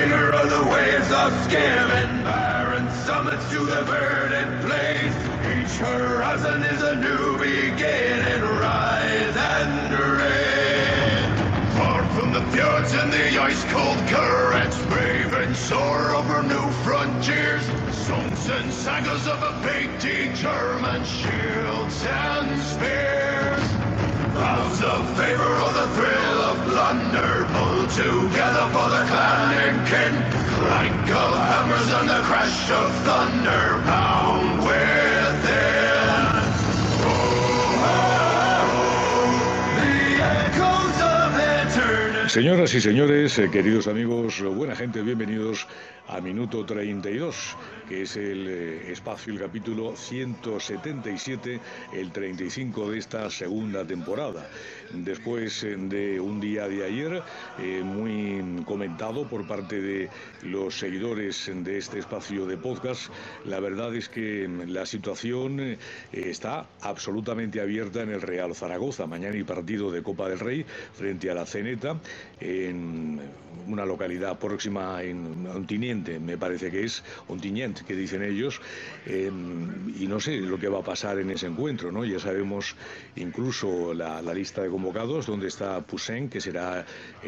Tiger of the waves of skimming, barren summits to the verdant plains. Each horizon is a new beginning, rise and reign. Far from the fjords and the ice-cold currents, brave and soar over new frontiers. Songs and sagas of a painted German, shields and spears. Vows of favor or the thrill of plunder, pulled together for the clan and kin. Clank of hammers and the crash of thunder, pound within. The echoes of eternity. Señoras y señores, queridos amigos, buena gente, bienvenidos a Minuto 32, que es el espacio, el capítulo 177, el 35 de esta segunda temporada. Después de un día de ayer muy comentado por parte de los seguidores de este espacio de podcast, la verdad es que la situación está absolutamente abierta en el Real Zaragoza. Mañana hay partido de Copa del Rey frente a la Zeneta en una localidad próxima en Ontinyent, me parece que es Ontinyent, que dicen ellos, y no sé lo que va a pasar en ese encuentro, ¿no? Ya sabemos incluso la lista de convocados, donde está Poussin, que será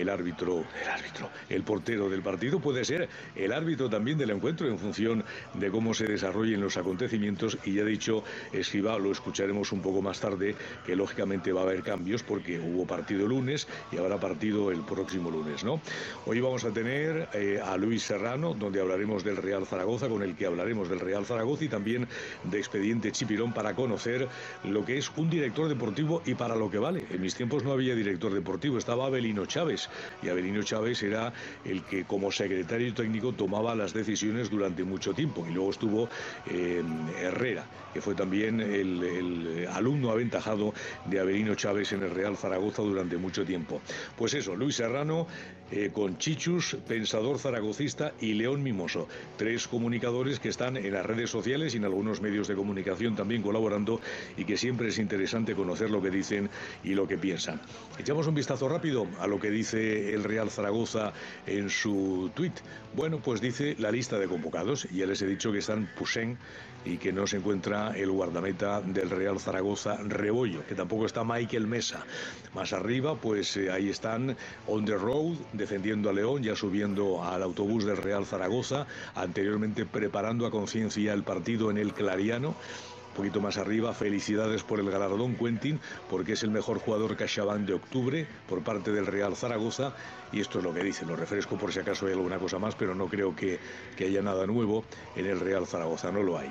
el portero del partido, puede ser el árbitro también del encuentro en función de cómo se desarrollen los acontecimientos, y ya he dicho, Escribá, lo escucharemos un poco más tarde, que lógicamente va a haber cambios porque hubo partido el lunes y habrá partido el próximo lunes, ¿no? Hoy vamos a tener a Luis Serrano, donde hablaremos del Real Zaragoza, con el que hablaremos del Real Zaragoza y también de Expediente Chipirón, para conocer lo que es un director deportivo y para lo que vale. En mis tiempos no había director deportivo, estaba Avelino Chávez, y Avelino Chávez era el que como secretario técnico tomaba las decisiones durante mucho tiempo, y luego estuvo Herrera, que fue también el alumno aventajado de Avelino Chávez en el Real Zaragoza durante mucho tiempo. Pues eso, Luis Serrano, con Chichus, Pensador Zaragocista y León Mimoso, tres comunicadores que están en las redes sociales y en algunos medios de comunicación también colaborando, y que siempre es interesante conocer lo que dicen y lo que piensan. Echamos un vistazo rápido a lo que dice el Real Zaragoza en su tuit. Bueno, pues dice la lista de convocados, y ya les he dicho que están Poussin y que no se encuentra el guardameta del Real Zaragoza, Rebollo, que tampoco está Michael Mesa. Más arriba, pues ahí están On the Road, defendiendo a León, ya subiendo al autobús del Real Zaragoza, anteriormente preparando a conciencia el partido en el Clariano. Un poquito más arriba, felicidades por el galardón, Quentin, porque es el mejor jugador CaixaBank de octubre por parte del Real Zaragoza. Y esto es lo que dice, lo refresco por si acaso hay alguna cosa más, pero no creo que haya nada nuevo en el Real Zaragoza, no lo hay.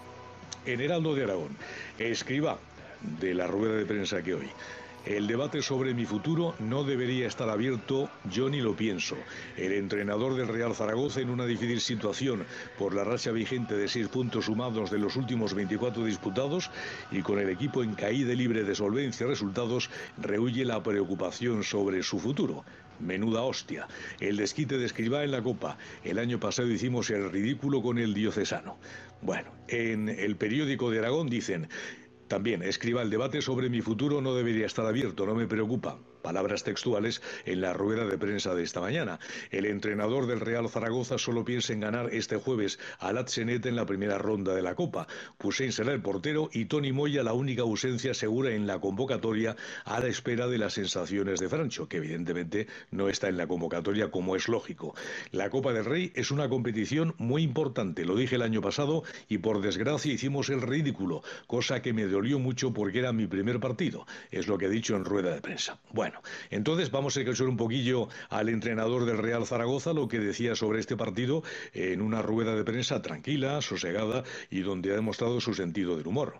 En Heraldo de Aragón, Escribá, de la rueda de prensa que hoy: el debate sobre mi futuro no debería estar abierto, yo ni lo pienso. El entrenador del Real Zaragoza, en una difícil situación por la racha vigente de 6 puntos sumados de los últimos 24 disputados y con el equipo en caída libre de solvencia y resultados, rehúye la preocupación sobre su futuro. Menuda hostia. El desquite de Escribá en la Copa. El año pasado hicimos el ridículo con el diocesano. Bueno, en el periódico de Aragón dicen también: Escribá, el debate sobre mi futuro no debería estar abierto, no me preocupa. Palabras textuales en la rueda de prensa de esta mañana. El entrenador del Real Zaragoza solo piensa en ganar este jueves al Zeneta en la primera ronda de la Copa. Poussin será el portero y Toni Moya la única ausencia segura en la convocatoria, a la espera de las sensaciones de Francho, que evidentemente no está en la convocatoria, como es lógico. La Copa del Rey es una competición muy importante, lo dije el año pasado, y por desgracia hicimos el ridículo, cosa que me dolió mucho porque era mi primer partido. Es lo que he dicho en rueda de prensa. Bueno, entonces vamos a escuchar un poquillo al entrenador del Real Zaragoza, lo que decía sobre este partido en una rueda de prensa tranquila, sosegada, y donde ha demostrado su sentido del humor.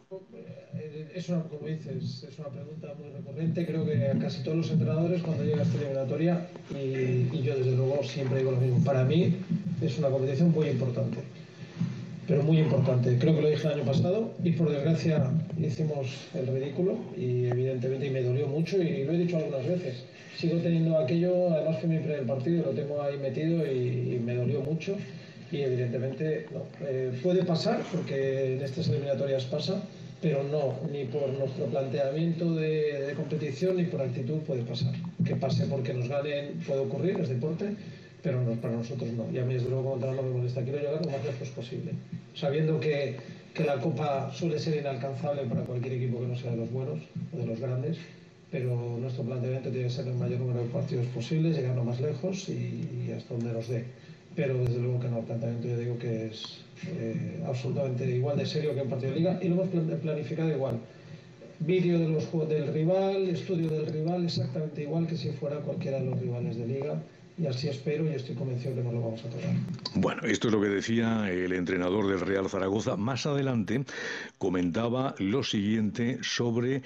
Como dices, es una pregunta muy recurrente, creo que a casi todos los entrenadores cuando llega a esta eliminatoria, y yo desde luego siempre digo lo mismo. Para mí es una competición muy importante, pero muy importante. Creo que lo dije el año pasado y por desgracia hicimos el ridículo, y evidentemente me dolió mucho, y lo he dicho algunas veces. Sigo teniendo aquello, además que mi primer partido lo tengo ahí metido, y me dolió mucho, y evidentemente no. Puede pasar, porque en estas eliminatorias pasa, pero no, ni por nuestro planteamiento de competición ni por actitud puede pasar. Que pase porque nos ganen puede ocurrir, es deporte, pero no, para nosotros no. Y a mí, desde luego, como entrenador no me molesta. Quiero llegar lo más lejos posible, sabiendo que la Copa suele ser inalcanzable para cualquier equipo que no sea de los buenos o de los grandes, pero nuestro planteamiento tiene que ser el mayor número de partidos posibles, llegar lo más lejos y hasta donde nos dé. Pero desde luego que no, el planteamiento yo digo que es absolutamente igual de serio que en partido de liga, y lo hemos planificado igual. Vídeo de los juegos del rival, estudio del rival, exactamente igual que si fuera cualquiera de los rivales de liga. Y así espero y estoy convencido que no lo vamos a tocar. Bueno, esto es lo que decía el entrenador del Real Zaragoza. Más adelante comentaba lo siguiente sobre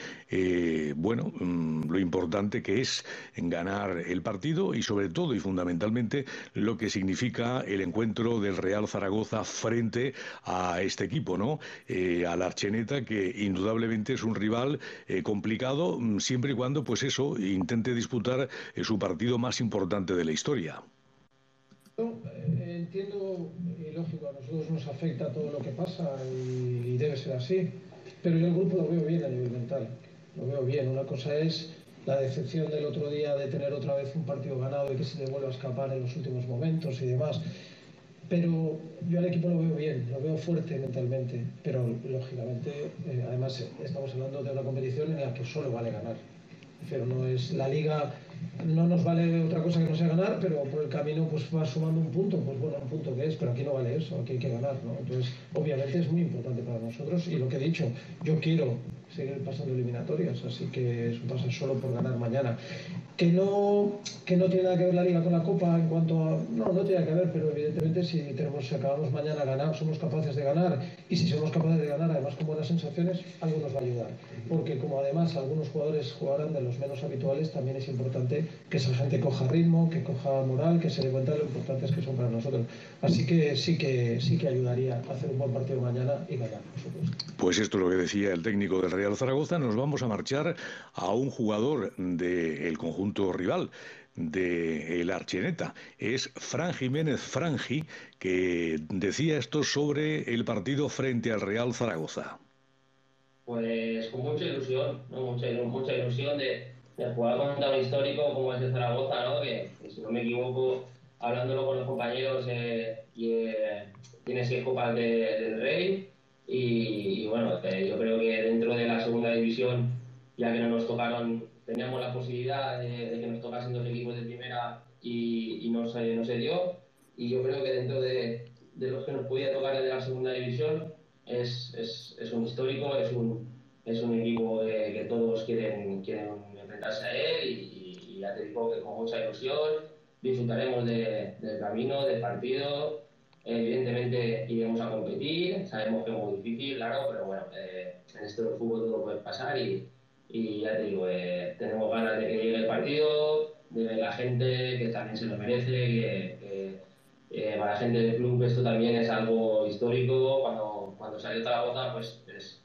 lo importante que es ganar el partido y sobre todo y fundamentalmente lo que significa el encuentro del Real Zaragoza frente a este equipo, ¿no? Al Archeneta, que indudablemente es un rival complicado, siempre y cuando, pues eso, intente disputar su partido más importante de la historia. Entiendo y lógico, a nosotros nos afecta todo lo que pasa y debe ser así, pero yo el grupo lo veo bien a nivel mental, lo veo bien. Una cosa es la decepción del otro día de tener otra vez un partido ganado y que se le vuelva a escapar en los últimos momentos y demás, pero yo al equipo lo veo bien, lo veo fuerte mentalmente, pero lógicamente además estamos hablando de una competición en la que solo vale ganar. Pero no es la liga, no nos vale otra cosa que no sea ganar, pero por el camino pues va sumando un punto, pues bueno, un punto que es, pero aquí no vale eso, aquí hay que ganar, ¿no? Entonces, obviamente es muy importante para nosotros y lo que he dicho, yo quiero seguir pasando eliminatorias, así que eso pasa solo por ganar mañana. Que no tiene nada que ver la liga con la Copa en cuanto a... No tiene que ver, pero evidentemente si acabamos mañana a ganar, somos capaces de ganar, y si somos capaces de ganar además con buenas sensaciones, algo nos va a ayudar. Porque como además algunos jugadores jugarán de los menos habituales, también es importante que esa gente coja ritmo, que coja moral, que se dé cuenta de lo importantes que son para nosotros. Así que sí que ayudaría a hacer un buen partido mañana y ganar, por supuesto. Pues esto es lo que decía el técnico del Real Zaragoza. Nos vamos a marchar a un jugador del conjunto rival, del Archeneta. Es Fran Jiménez Franji, que decía esto sobre el partido frente al Real Zaragoza. Pues con mucha ilusión, ¿no? Mucha ilusión de jugar contra un histórico como es el Zaragoza, ¿no? Que si no me equivoco, hablándolo con los compañeros, tiene 6 copas del Rey. Y bueno, yo creo que dentro de la segunda división, ya que no nos tocaron, teníamos la posibilidad de que nos tocasen 2 equipos de primera y no se dio. Y yo creo que dentro de los que nos podía tocar de la segunda división es un histórico, es un equipo que todos quieren enfrentarse a él y ya te digo que con mucha ilusión disfrutaremos del camino, del partido. Evidentemente iremos a competir, sabemos que es muy difícil, claro, pero bueno, en esto del fútbol todo puede pasar y ya te digo, tenemos ganas de que llegue el partido, de ver la gente que también se lo merece, que para la gente del club esto también es algo histórico. Cuando salió Zaragoza, pues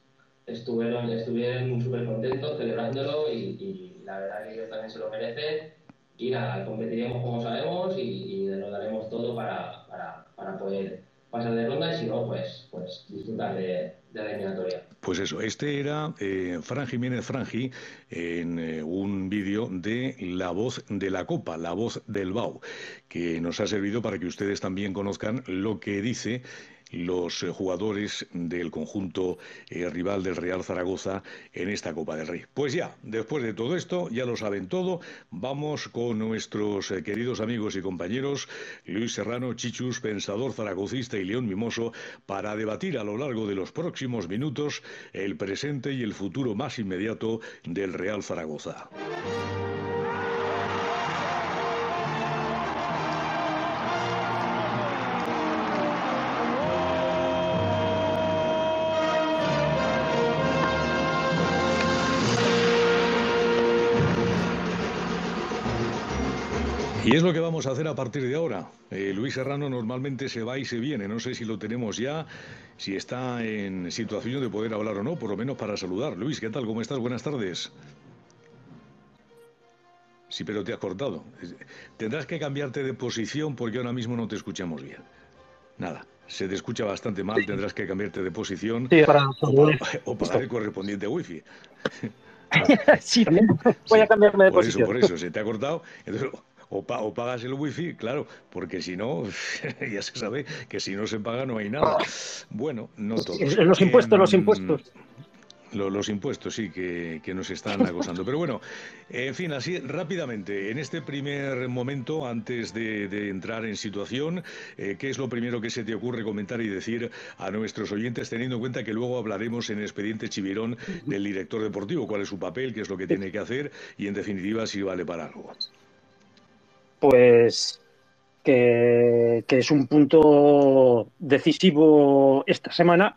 estuvieron súper contentos celebrándolo y la verdad que ellos también se lo merecen. Y nada, competiremos como sabemos y nos daremos todo para poder pasar de ronda y si no, pues disfrutar de la eliminatoria. Pues eso, este era Fran Jiménez Franji en un vídeo de La Voz de la Copa, La Voz del BAU, que nos ha servido para que ustedes también conozcan lo que dice los jugadores del conjunto rival del Real Zaragoza en esta Copa del Rey. Pues ya, después de todo esto, ya lo saben todo, vamos con nuestros queridos amigos y compañeros Luis Serrano, Chichus, pensador zaragocista, y León Mimoso, para debatir a lo largo de los próximos minutos el presente y el futuro más inmediato del Real Zaragoza. Y es lo que vamos a hacer a partir de ahora. Luis Serrano normalmente se va y se viene. No sé si lo tenemos ya, si está en situación de poder hablar o no, por lo menos para saludar. Luis, ¿qué tal? ¿Cómo estás? Buenas tardes. Sí, pero te has cortado. Tendrás que cambiarte de posición porque ahora mismo no te escuchamos bien. Nada, se te escucha bastante mal, tendrás que cambiarte de posición. Sí, o para el correspondiente wifi. Sí, voy a cambiarme de posición. Por eso, se te ha cortado. Entonces, o pagas el wifi, claro, porque si no, ya se sabe que si no se paga no hay nada. Bueno, no todos. Los impuestos, los impuestos. Los impuestos, sí, que nos están acosando. Pero bueno, en fin, así rápidamente, en este primer momento, antes de entrar en situación, ¿qué es lo primero que se te ocurre comentar y decir a nuestros oyentes, teniendo en cuenta que luego hablaremos en el expediente Chivirón del director deportivo, cuál es su papel, qué es lo que tiene que hacer y, en definitiva, si vale para algo? Pues que es un punto decisivo esta semana.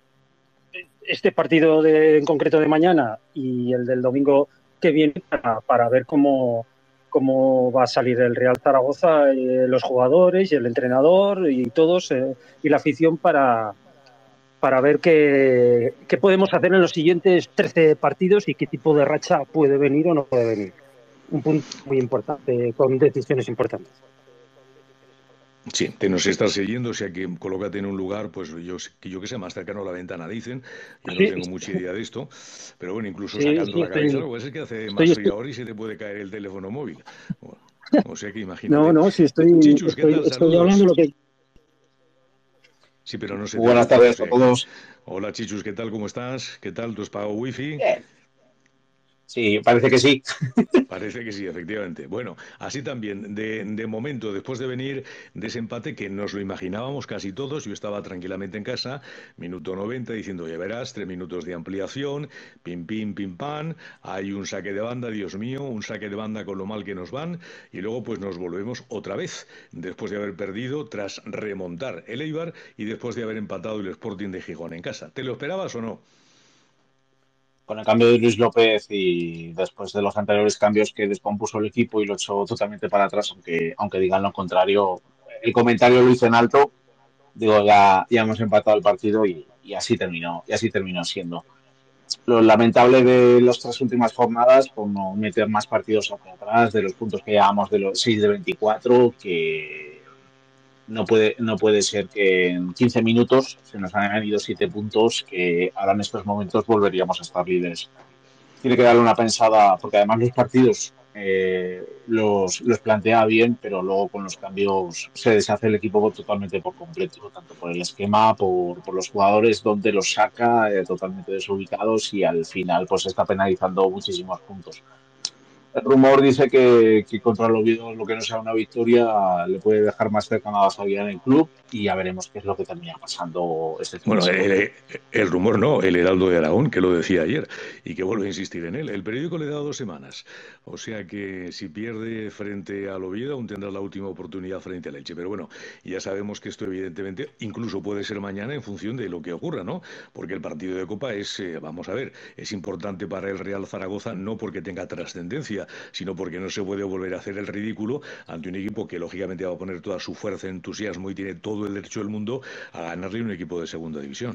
Este partido en concreto de mañana y el del domingo que viene para ver cómo va a salir el Real Zaragoza, los jugadores y el entrenador y todos y la afición para ver qué podemos hacer en los siguientes 13 partidos y qué tipo de racha puede venir o no puede venir. Un punto muy importante, con decisiones importantes. Sí, te nos estás siguiendo, o sea que colócate en un lugar, pues yo que sé, más cercano a la ventana, dicen. Yo no tengo mucha idea de esto, pero bueno, incluso sacando la cabeza, lo que pasa es que hace más frío ahora y se te puede caer el teléfono móvil. Bueno, o sea que imagínate. No, sí, Chichus, ¿qué tal? estoy hablando lo que... Sí, pero no sé. Buenas tardes a todos. Hola, Chichus, ¿qué tal? ¿Cómo estás? ¿Qué tal? ¿Tú has pagado wifi? Bien. Sí, parece que sí. Parece que sí, efectivamente. Bueno, así también, de momento, después de venir de ese empate que nos lo imaginábamos casi todos, yo estaba tranquilamente en casa, minuto 90, diciendo, ya verás, 3 minutos de ampliación, pim, pim, pim, pam, hay un saque de banda, Dios mío, un saque de banda con lo mal que nos van, y luego pues nos volvemos otra vez, después de haber perdido, tras remontar el Eibar, y después de haber empatado el Sporting de Gijón en casa. ¿Te lo esperabas o no? Con el cambio de Luis López y después de los anteriores cambios que descompuso el equipo y lo echó totalmente para atrás, aunque digan lo contrario, el comentario lo hice en alto. Digo, ya hemos empatado el partido y así terminó siendo. Lo lamentable de las 3 últimas jornadas, por no meter más partidos hacia atrás, de los puntos que llevamos de los 6 de 24, que no puede ser que en 15 minutos se nos hayan ido 7 puntos, que ahora en estos momentos volveríamos a estar líderes. Tiene que darle una pensada, porque además los partidos los plantea bien, pero luego con los cambios se deshace el equipo totalmente por completo, tanto por el esquema, por los jugadores, donde los saca totalmente desubicados y al final pues está penalizando muchísimos puntos. El rumor dice que contra el Oviedo lo que no sea una victoria le puede dejar más cercana a la salida en el club y ya veremos qué es lo que termina pasando este fin de semana. El rumor no, el Heraldo de Aragón, que lo decía ayer y que vuelvo a insistir en él. El periódico le da 2 semanas, o sea que si pierde frente al Oviedo aún tendrá la última oportunidad frente al Elche. Pero bueno, ya sabemos que esto evidentemente incluso puede ser mañana en función de lo que ocurra, ¿no? Porque el partido de Copa es, vamos a ver, es importante para el Real Zaragoza no porque tenga trascendencia, sino porque no se puede volver a hacer el ridículo ante un equipo que lógicamente va a poner toda su fuerza, entusiasmo y tiene todo el derecho del mundo a ganarle a un equipo de segunda división.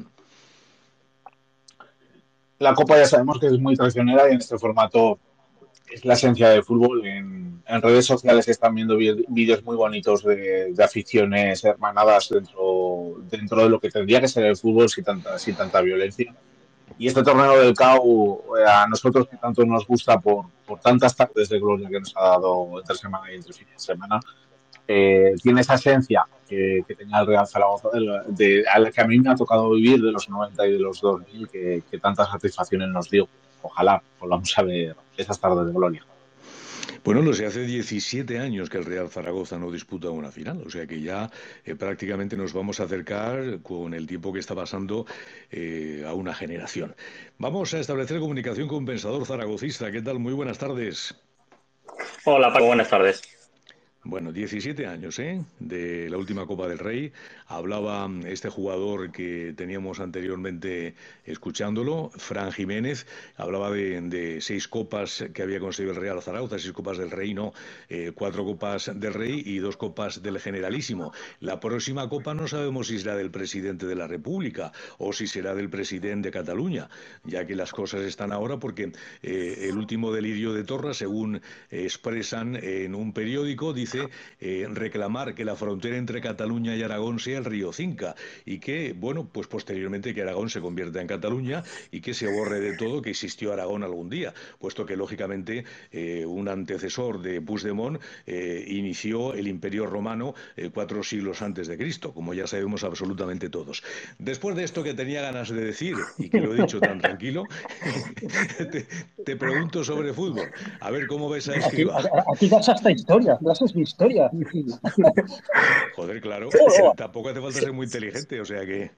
La Copa ya sabemos que es muy traicionera y en este formato es la esencia del fútbol. En redes sociales se están viendo vídeos muy bonitos de aficiones hermanadas dentro de lo que tendría que ser el fútbol sin tanta violencia. Y este torneo del CAU, a nosotros que tanto nos gusta por tantas tardes de gloria que nos ha dado entre semana y entre fin de semana, tiene esa esencia que tenía el Real Zaragoza, a la que a mí me ha tocado vivir de los 90 y de los 2000, que tantas satisfacciones nos dio. Ojalá volvamos a ver esas tardes de gloria. Bueno, lo sé, hace 17 años que el Real Zaragoza no disputa una final, o sea que ya prácticamente nos vamos a acercar con el tiempo que está pasando a una generación. Vamos a establecer comunicación con Pensador Zaragocista. ¿Qué tal? Muy buenas tardes. Hola, Paco, buenas tardes. Bueno, 17 años, de la última Copa del Rey. Hablaba este jugador que teníamos anteriormente escuchándolo, Fran Jiménez, hablaba de 6 copas que había conseguido el Real Zaragoza, 6 copas del Rey, no, 4 copas del Rey y 2 copas del Generalísimo. La próxima copa no sabemos si será del presidente de la República o si será del presidente de Cataluña, ya que las cosas están ahora porque el último delirio de Torra, según expresan en un periódico, dice dice, reclamar que la frontera entre Cataluña y Aragón sea el río Cinca y que, bueno, pues posteriormente que Aragón se convierta en Cataluña y que se borre de todo que existió Aragón algún día, puesto que lógicamente un antecesor de Puigdemont inició el Imperio Romano 4 siglos antes de Cristo, como ya sabemos absolutamente todos. Después de esto que tenía ganas de decir y que lo he dicho tan tranquilo, te pregunto sobre fútbol. A ver cómo ves a Escribá. Aquí das hasta historia, das mi historia. Joder, claro, tampoco hace falta ser muy inteligente, o sea que...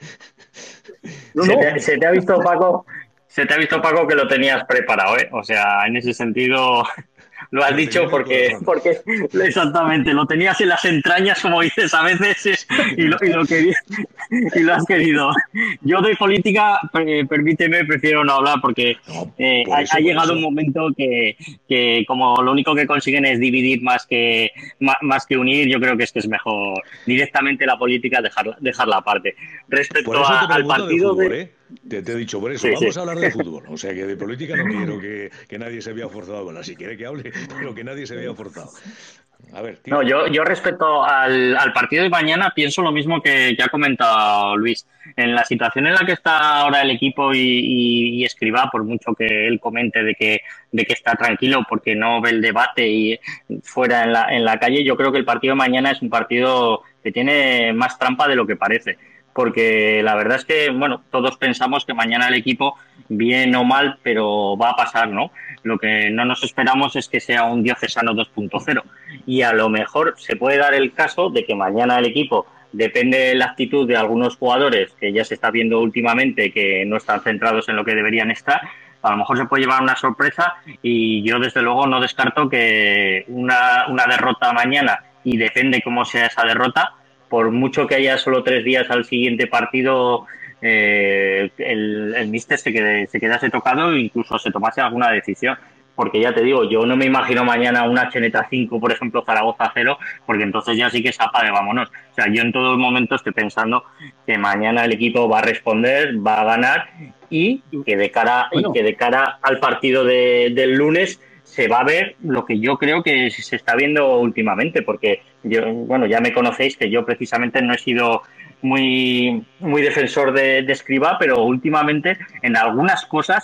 Se te ha visto, Paco, que lo tenías preparado, ¿eh? O sea, en ese sentido lo has dicho porque exactamente lo tenías en las entrañas, como dices a veces, y lo has querido. Yo de política, permíteme, prefiero no hablar porque ha llegado un momento que como lo único que consiguen es dividir más que unir, yo creo que es mejor directamente la política dejarla aparte. Respecto al partido de fútbol, te he dicho por eso, sí, vamos a hablar de fútbol, o sea que de política no quiero que nadie se vea forzado, bueno, si quiere que hable, pero que nadie se vea forzado. A ver, tío. No, yo respecto al partido de mañana pienso lo mismo que ha comentado Luis. En la situación en la que está ahora el equipo y Escribá, por mucho que él comente de que está tranquilo porque no ve el debate y fuera en la calle, yo creo que el partido de mañana es un partido que tiene más trampa de lo que parece. Porque la verdad es que, bueno, todos pensamos que mañana el equipo, bien o mal, pero va a pasar, ¿no? Lo que no nos esperamos es que sea un Diocesano 2.0. Y a lo mejor se puede dar el caso de que mañana el equipo, depende de la actitud de algunos jugadores que ya se está viendo últimamente que no están centrados en lo que deberían estar, a lo mejor se puede llevar una sorpresa y yo desde luego no descarto que una derrota mañana, y depende cómo sea esa derrota, por mucho que haya solo 3 días al siguiente partido, el míster se quedase tocado e incluso se tomase alguna decisión. Porque ya te digo, yo no me imagino mañana una Cheneta 5, por ejemplo, Zaragoza 0, porque entonces ya sí que es apague, vámonos. O sea, yo en todo momento estoy pensando que mañana el equipo va a responder, va a ganar y que de cara al partido del lunes se va a ver lo que yo creo que se está viendo últimamente, porque ya me conocéis que yo precisamente no he sido muy defensor de Escribá, pero últimamente en algunas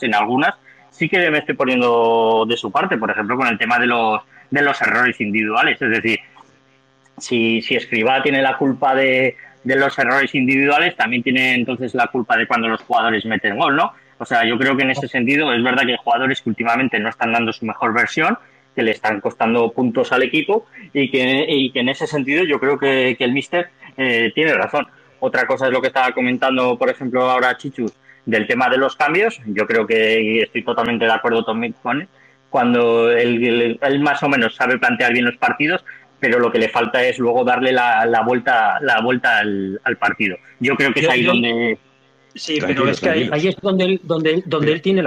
sí que me estoy poniendo de su parte, por ejemplo, con el tema de los errores individuales. Es decir, si Escribá tiene la culpa de los errores individuales, también tiene entonces la culpa de cuando los jugadores meten gol, ¿no? O sea, yo creo que en ese sentido es verdad que hay jugadores que últimamente no están dando su mejor versión, que le están costando puntos al equipo y que en ese sentido yo creo que el míster tiene razón. Otra cosa es lo que estaba comentando, por ejemplo, ahora Chichu, del tema de los cambios. Yo creo que estoy totalmente de acuerdo también con él, cuando él más o menos sabe plantear bien los partidos, pero lo que le falta es luego darle la vuelta al partido. Yo creo que es ahí donde... Sí, pero es que ahí es donde él tiene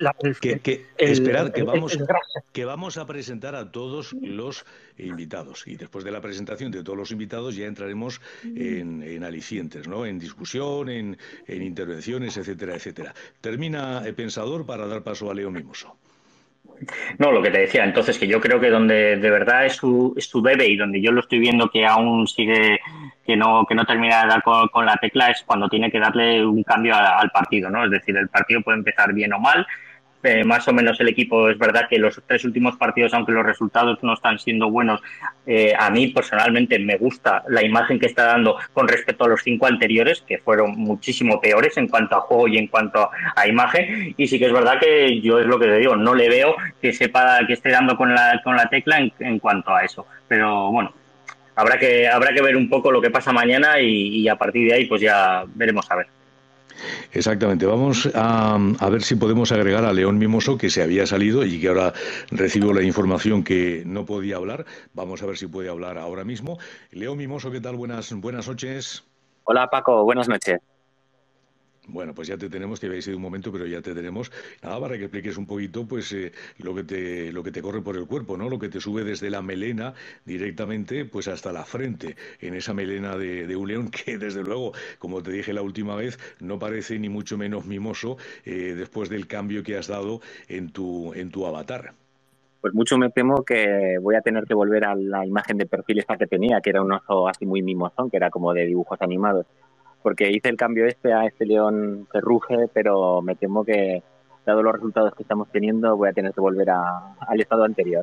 esperad, que vamos a presentar a todos los invitados y después de la presentación de todos los invitados ya entraremos en alicientes, ¿no? En discusión, en intervenciones, etcétera, etcétera. Termina el pensador para dar paso a Leo Mimoso. No, lo que te decía, entonces, que yo creo que donde de verdad es su bebé y donde yo lo estoy viendo que aún sigue, que no termina de dar con la tecla, es cuando tiene que darle un cambio al partido, ¿no? Es decir, el partido puede empezar bien o mal. Más o menos el equipo, es verdad que los 3 últimos partidos, aunque los resultados no están siendo buenos, a mí personalmente me gusta la imagen que está dando con respecto a los 5 anteriores, que fueron muchísimo peores en cuanto a juego y en cuanto a imagen. Y sí que es verdad que yo es lo que te digo, no le veo que esté dando con la tecla en cuanto a eso. Pero bueno, habrá que ver un poco lo que pasa mañana y a partir de ahí pues ya veremos a ver. Exactamente, vamos a ver si podemos agregar a León Mimoso, que se había salido y que ahora recibo la información que no podía hablar. Vamos a ver si puede hablar ahora mismo. León Mimoso, ¿qué tal? Buenas noches. Hola Paco, buenas noches. Bueno, pues ya te tenemos, que habéis sido un momento, pero ya te tenemos. Nada, para que expliques un poquito, pues, lo que te corre por el cuerpo, ¿no? Lo que te sube desde la melena directamente, pues, hasta la frente, en esa melena de un león que, desde luego, como te dije la última vez, no parece ni mucho menos mimoso después del cambio que has dado en tu avatar. Pues mucho me temo que voy a tener que volver a la imagen de perfil esta que tenía, que era un oso así muy mimosón, que era como de dibujos animados. Porque hice el cambio a este león que ruge, pero me temo que, dado los resultados que estamos teniendo, voy a tener que volver al estado anterior.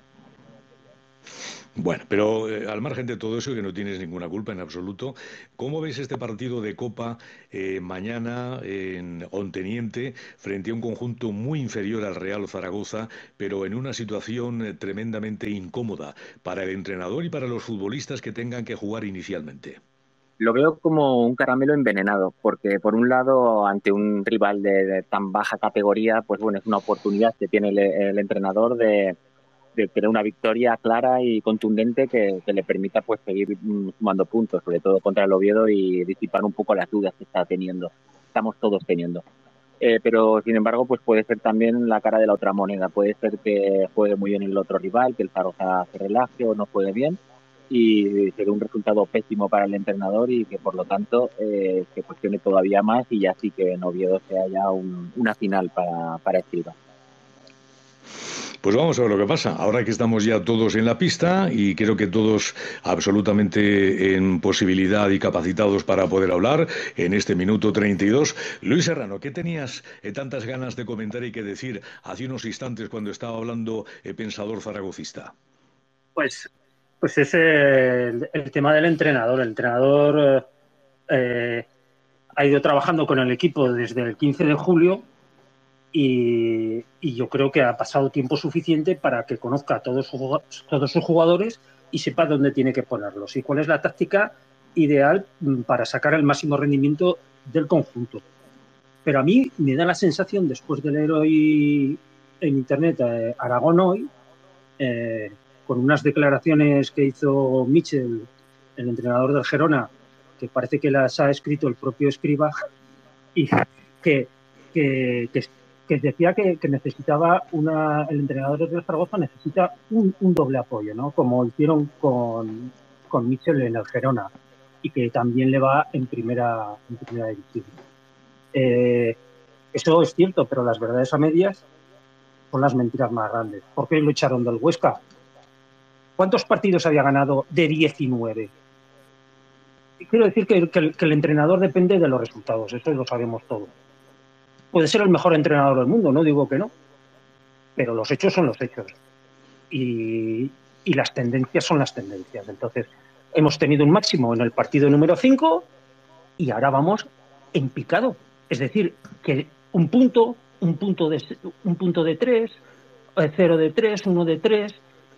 Bueno, pero al margen de todo eso, que no tienes ninguna culpa en absoluto, ¿cómo ves este partido de Copa mañana en Onteniente frente a un conjunto muy inferior al Real Zaragoza, pero en una situación tremendamente incómoda para el entrenador y para los futbolistas que tengan que jugar inicialmente? Lo veo como un caramelo envenenado, porque por un lado, ante un rival de tan baja categoría, pues bueno, es una oportunidad que tiene el entrenador de tener una victoria clara y contundente que le permita pues seguir sumando puntos, sobre todo contra el Oviedo, y disipar un poco las dudas que estamos todos teniendo. Pero sin embargo, pues puede ser también la cara de la otra moneda. Puede ser que juegue muy bien el otro rival, que el Zaragoza se relaje o no juegue bien, y se dé un resultado pésimo para el entrenador y que por lo tanto se cuestione todavía más, y ya sí que en Oviedo sea ya una final para Escribá. Pues vamos a ver lo que pasa. Ahora que estamos ya todos en la pista y creo que todos absolutamente en posibilidad y capacitados para poder hablar en este minuto 32. Luis Serrano, ¿qué tenías tantas ganas de comentar y que decir hace unos instantes cuando estaba hablando Pensador zaragocista? Pues es el tema del entrenador. El entrenador ha ido trabajando con el equipo desde el 15 de julio y yo creo que ha pasado tiempo suficiente para que conozca a todos sus jugadores y sepa dónde tiene que ponerlos y cuál es la táctica ideal para sacar el máximo rendimiento del conjunto. Pero a mí me da la sensación, después de leer hoy en internet Aragón hoy, con unas declaraciones que hizo Michel, el entrenador del Girona, que parece que las ha escrito el propio Escribá, y que decía que necesitaba el entrenador del Zaragoza necesita un doble apoyo, ¿no? Como hicieron con Michel en el Girona, y que también le va en primera división. Eso es cierto, pero las verdades a medias son las mentiras más grandes. ¿Por qué lo echaron del Huesca? ¿Cuántos partidos había ganado de 19? Quiero decir que el entrenador depende de los resultados, eso lo sabemos todos. Puede ser el mejor entrenador del mundo, no digo que no, pero los hechos son los hechos y las tendencias son las tendencias. Entonces, hemos tenido un máximo en el partido número 5 y ahora vamos en picado. Es decir, que un punto de 3, 0 de 3, 1 de 3.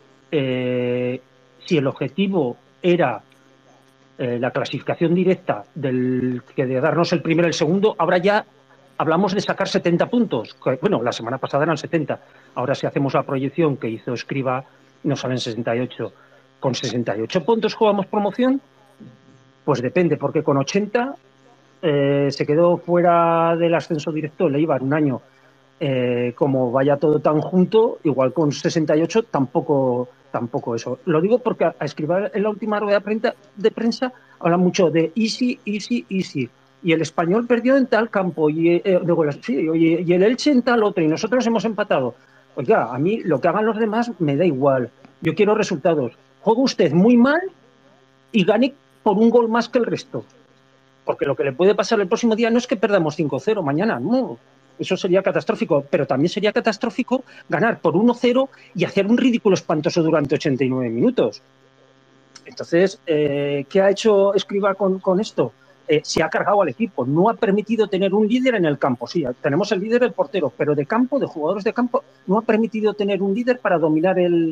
Si el objetivo era la clasificación directa de darnos el primero y el segundo, ahora ya hablamos de sacar 70 puntos. Bueno, la semana pasada eran 70. Ahora, si hacemos la proyección que hizo Escribá, nos salen 68. ¿Con 68 puntos jugamos promoción? Pues depende, porque con 80 se quedó fuera del ascenso directo el Eibar un año. Como vaya todo tan junto, igual con 68 tampoco eso. Lo digo porque a Escribá en la última rueda de prensa habla mucho de easy. Y el Español perdió en tal campo y el Elche en tal otro y nosotros hemos empatado. Oiga, a mí lo que hagan los demás me da igual. Yo quiero resultados. Juega usted muy mal y gane por un gol más que el resto. Porque lo que le puede pasar el próximo día no es que perdamos 5-0 mañana, no. Eso sería catastrófico, pero también sería catastrófico ganar por 1-0 y hacer un ridículo espantoso durante 89 minutos. Entonces, ¿qué ha hecho Escribá con esto? Se ha cargado al equipo, no ha permitido tener un líder en el campo. Sí, tenemos el líder del portero, pero de campo, de jugadores de campo, no ha permitido tener un líder para dominar el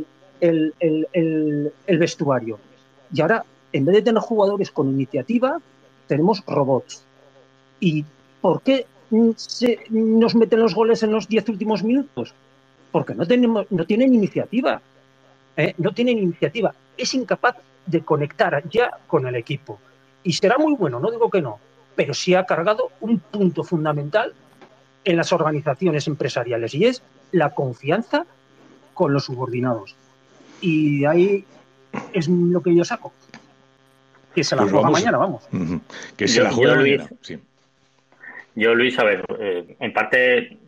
vestuario. Y ahora, en vez de tener jugadores con iniciativa, tenemos robots. ¿Y por qué nos meten los goles en los 10 últimos minutos? Porque no tienen iniciativa. No tienen iniciativa. Es incapaz de conectar ya con el equipo. Y será muy bueno, no digo que no, pero sí ha cargado un punto fundamental en las organizaciones empresariales y es la confianza con los subordinados. Y ahí es lo que yo saco. Que se la juega mañana, vamos. Que se la juega mañana, sí. Yo, Luis, a ver, en parte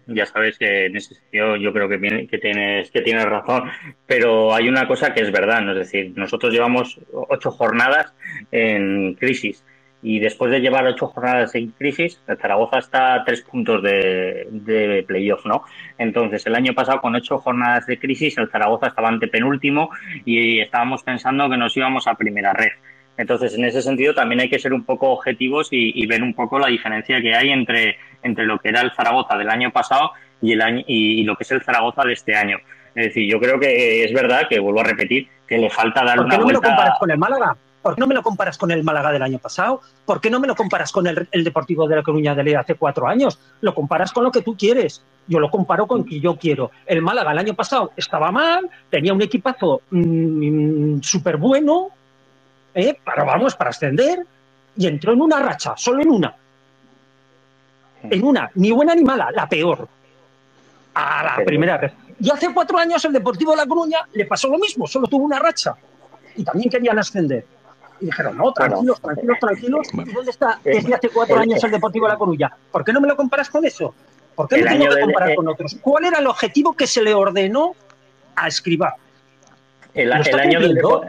ya sabes que en ese sentido yo creo que tienes razón, pero hay una cosa que es verdad, ¿no? Es decir, nosotros llevamos 8 jornadas en crisis y después de llevar 8 jornadas en crisis, el Zaragoza está a 3 puntos de playoff, ¿no? Entonces, el año pasado con 8 jornadas de crisis, el Zaragoza estaba antepenúltimo y estábamos pensando que nos íbamos a primera red. Entonces, en ese sentido, también hay que ser un poco objetivos y ver un poco la diferencia que hay entre lo que era el Zaragoza del año pasado y lo que es el Zaragoza de este año. Es decir, yo creo que es verdad que, vuelvo a repetir, que le falta dar una vuelta. ¿Por qué no me lo comparas con el Málaga? ¿Por qué no me lo comparas con el Málaga del año pasado? ¿Por qué no me lo comparas con el Deportivo de La Coruña de hace 4 años? Lo comparas con lo que tú quieres. Yo lo comparo con lo que yo quiero. El Málaga el año pasado estaba mal, tenía un equipazo súper bueno, para ascender, y entró en una racha, solo en una. En una, ni buena ni mala, la peor. A la primera vez. Y hace 4 años el Deportivo de La Coruña le pasó lo mismo, solo tuvo una racha. Y también querían ascender. Y dijeron, no, tranquilos. ¿Y dónde está desde hace 4 años el Deportivo de La Coruña? ¿Por qué no me lo comparas con eso? ¿Por qué no tengo que comparar con otros? ¿Cuál era el objetivo que se le ordenó a Escribá? El año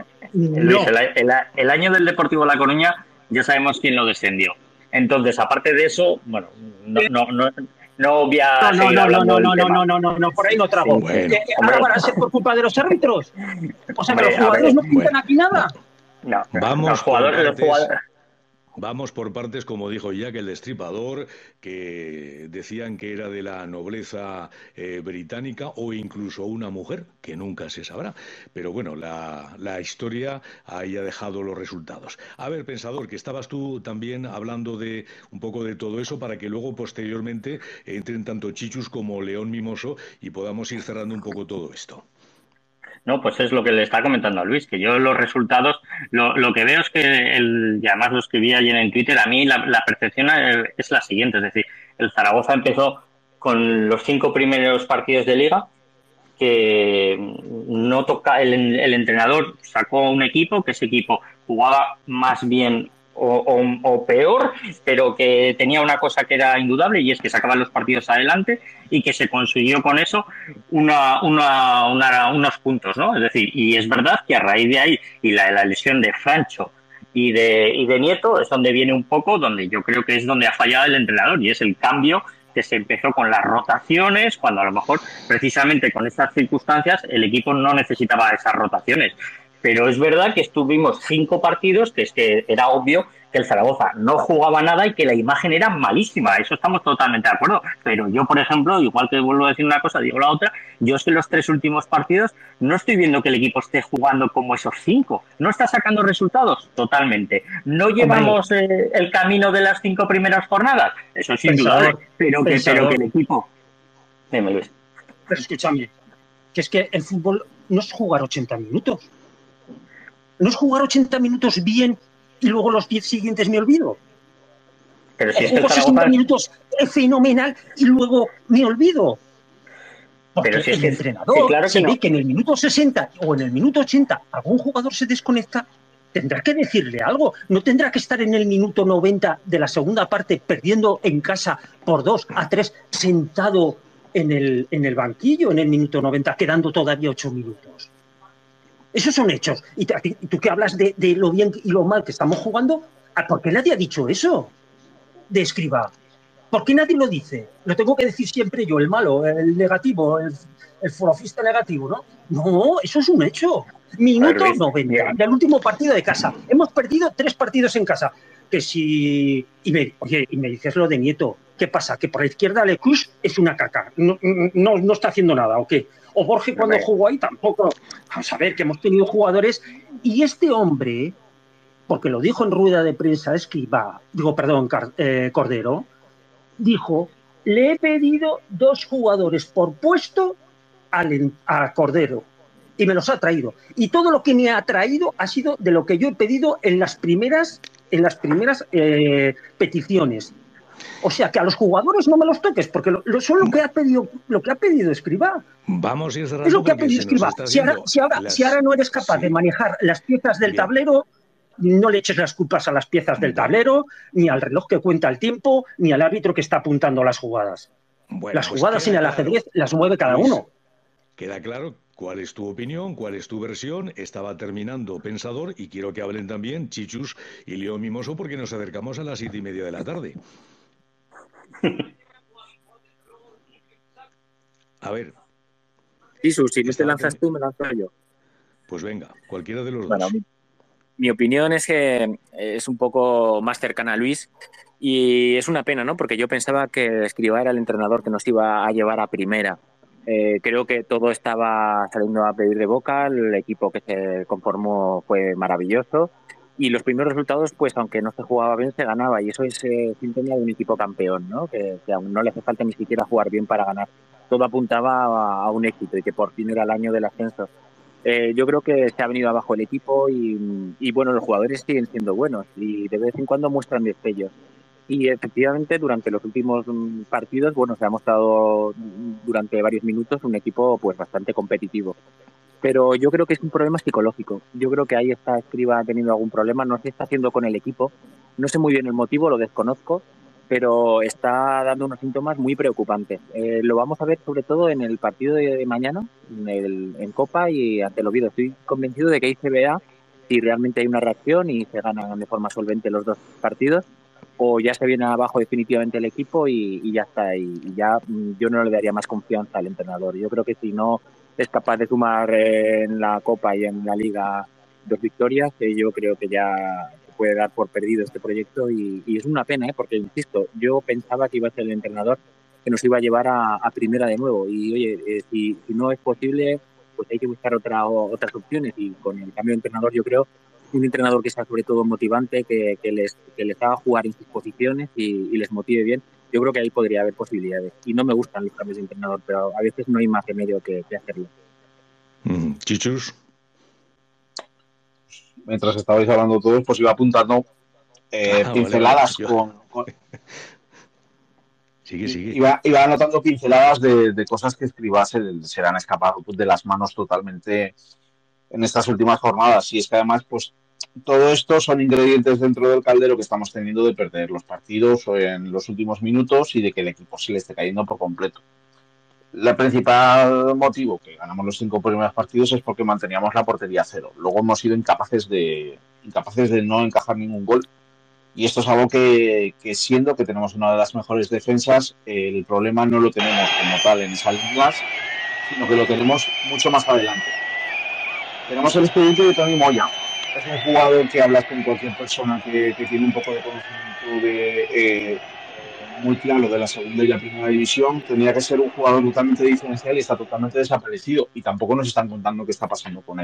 del Deportivo de La Coruña ya sabemos quién lo descendió. Entonces, aparte de eso, bueno, no voy a seguir hablando del tema. No, por ahí no trago. Sí, bueno. ¿Ahora van a ser por culpa de los árbitros? O sea, que los jugadores no pintan aquí nada. No, Vamos los jugadores. Vamos por partes, como dijo Jack el Destripador, que decían que era de la nobleza británica o incluso una mujer, que nunca se sabrá. Pero bueno, la historia ahí ha dejado los resultados. A ver, Pensador, que estabas tú también hablando de un poco de todo eso para que luego posteriormente entren tanto Chichus como León Mimoso y podamos ir cerrando un poco todo esto. No, pues es lo que le está comentando a Luis, que yo los resultados, lo que veo es que, y además lo escribí ayer en Twitter, a mí la percepción es la siguiente, es decir, el Zaragoza empezó con los 5 primeros partidos de Liga, que no toca, el entrenador sacó un equipo, que ese equipo jugaba más bien o peor, pero que tenía una cosa que era indudable y es que sacaban los partidos adelante y que se consiguió con eso unos puntos, ¿no? Es decir, y es verdad que a raíz de ahí y la lesión de Francho y de Nieto es donde viene un poco, donde yo creo que es donde ha fallado el entrenador y es el cambio que se empezó con las rotaciones, cuando a lo mejor precisamente con estas circunstancias el equipo no necesitaba esas rotaciones. Pero es verdad que estuvimos 5 partidos, que es que era obvio que el Zaragoza no jugaba nada y que la imagen era malísima. Eso estamos totalmente de acuerdo. Pero yo, por ejemplo, igual que vuelvo a decir una cosa, digo la otra, yo es que en los 3 últimos partidos no estoy viendo que el equipo esté jugando como esos 5. ¿No está sacando resultados? Totalmente. ¿No llevamos el camino de las 5 primeras jornadas? Eso es indudable. Pero que el equipo... Dime, Luis. Pero escúchame, que es que el fútbol no es jugar 80 minutos. No es jugar 80 minutos bien y luego los 10 siguientes me olvido. Pero si juego 60 minutos fenomenal y luego me olvido. Porque pero si el entrenador claro se ve que en el minuto 60 o en el minuto 80 algún jugador se desconecta, tendrá que decirle algo. No tendrá que estar en el minuto 90 de la segunda parte perdiendo en casa por 2-3 sentado en el banquillo en el minuto 90, quedando todavía 8 minutos. Esos son hechos. Y tú que hablas de lo bien y lo mal que estamos jugando, ¿por qué nadie ha dicho eso de Escribá? ¿Por qué nadie lo dice? Lo tengo que decir siempre yo, el malo, el negativo, el forofista negativo, ¿no? No, eso es un hecho. Minuto 90 del último partido de casa. Hemos perdido 3 partidos en casa. Que si... Y me dices lo de Nieto. ¿Qué pasa? ¿Que por la izquierda Lecus es una caca? No está haciendo nada, ¿o qué? O Borges cuando jugó ahí tampoco. Vamos a ver, que hemos tenido jugadores. Y este hombre, porque lo dijo en rueda de prensa Cordero, dijo, le he pedido 2 jugadores por puesto a Cordero. Y me los ha traído. Y todo lo que me ha traído ha sido de lo que yo he pedido en las primeras peticiones. O sea, que a los jugadores no me los toques, porque son lo que ha pedido Escribá. Vamos a ir cerrando. Es lo que ha pedido Escribá. Si ahora no eres capaz de manejar las piezas del tablero, no le eches las culpas a las piezas del tablero, ni al reloj que cuenta el tiempo, ni al árbitro que está apuntando las jugadas. Bueno, Las pues jugadas en queda el claro, ajedrez las mueve cada Luis, uno. queda claro cuál es tu opinión, cuál es tu versión. Estaba terminando Pensador y quiero que hablen también Chichus y Leo Mimoso porque nos acercamos a las 7:30 de la tarde. A ver, Jesús, si no te estaba lanzas tú, me lanzo yo. pues venga, cualquiera de los Bueno, dos. mi opinión es que es un poco más cercana a Luis y es una pena, ¿no? Porque yo pensaba que Escribá era el entrenador que nos iba a llevar a primera. Creo que todo estaba saliendo a pedir de boca, el equipo que se conformó fue maravilloso y los primeros resultados, pues aunque no se jugaba bien, se ganaba y eso es síntoma de un equipo campeón, ¿no? Que aún no le hace falta ni siquiera jugar bien para ganar. Todo apuntaba a un éxito y que por fin era el año del ascenso. Yo creo que se ha venido abajo el equipo y bueno, los jugadores siguen siendo buenos y de vez en cuando muestran destellos. Y efectivamente, durante los últimos partidos, bueno, se ha mostrado durante varios minutos un equipo pues bastante competitivo. Pero yo creo que es un problema psicológico. Yo creo que ahí está Escriba teniendo algún problema, no sé qué está haciendo con el equipo. No sé muy bien el motivo, lo desconozco, pero está dando unos síntomas muy preocupantes. Lo vamos a ver sobre todo en el partido de mañana, en Copa y ante el Oviedo. Estoy convencido de que ahí se vea si realmente hay una reacción y se ganan de forma solvente los dos partidos, o ya se viene abajo definitivamente el equipo y ya está. Y ya yo no le daría más confianza al entrenador. Yo creo que si no es capaz de sumar en la Copa y en la Liga 2 victorias, yo creo que ya se puede dar por perdido este proyecto y es una pena, porque, insisto, yo pensaba que iba a ser el entrenador que nos iba a llevar a primera de nuevo y, oye, si no es posible, pues hay que buscar otras opciones y con el cambio de entrenador yo creo un entrenador que sea sobre todo motivante, que les haga jugar en sus posiciones y les motive bien. Yo creo que ahí podría haber posibilidades. Y no me gustan los cambios de entrenador, pero a veces no hay más remedio que hacerlo. Chichus. Mientras estabais hablando todos, pues iba apuntando pinceladas vale. Sigue. Iba anotando pinceladas de cosas que Escribá se le han escapado de las manos totalmente en estas últimas jornadas. Y es que además, pues todo esto son ingredientes dentro del caldero que estamos teniendo de perder los partidos en los últimos minutos y de que el equipo se le esté cayendo por completo. El principal motivo que ganamos los 5 primeros partidos es porque manteníamos la portería cero. Luego hemos sido incapaces de no encajar ningún gol. Y esto es algo que siendo que tenemos una de las mejores defensas, el problema no lo tenemos como tal en esas líneas, sino que lo tenemos mucho más adelante. Tenemos el expediente de Toni Moya. Es un jugador que hablas con cualquier persona que tiene un poco de conocimiento muy claro de la segunda y la primera división. Tenía que ser un jugador totalmente diferencial y está totalmente desaparecido. Y tampoco nos están contando qué está pasando con él.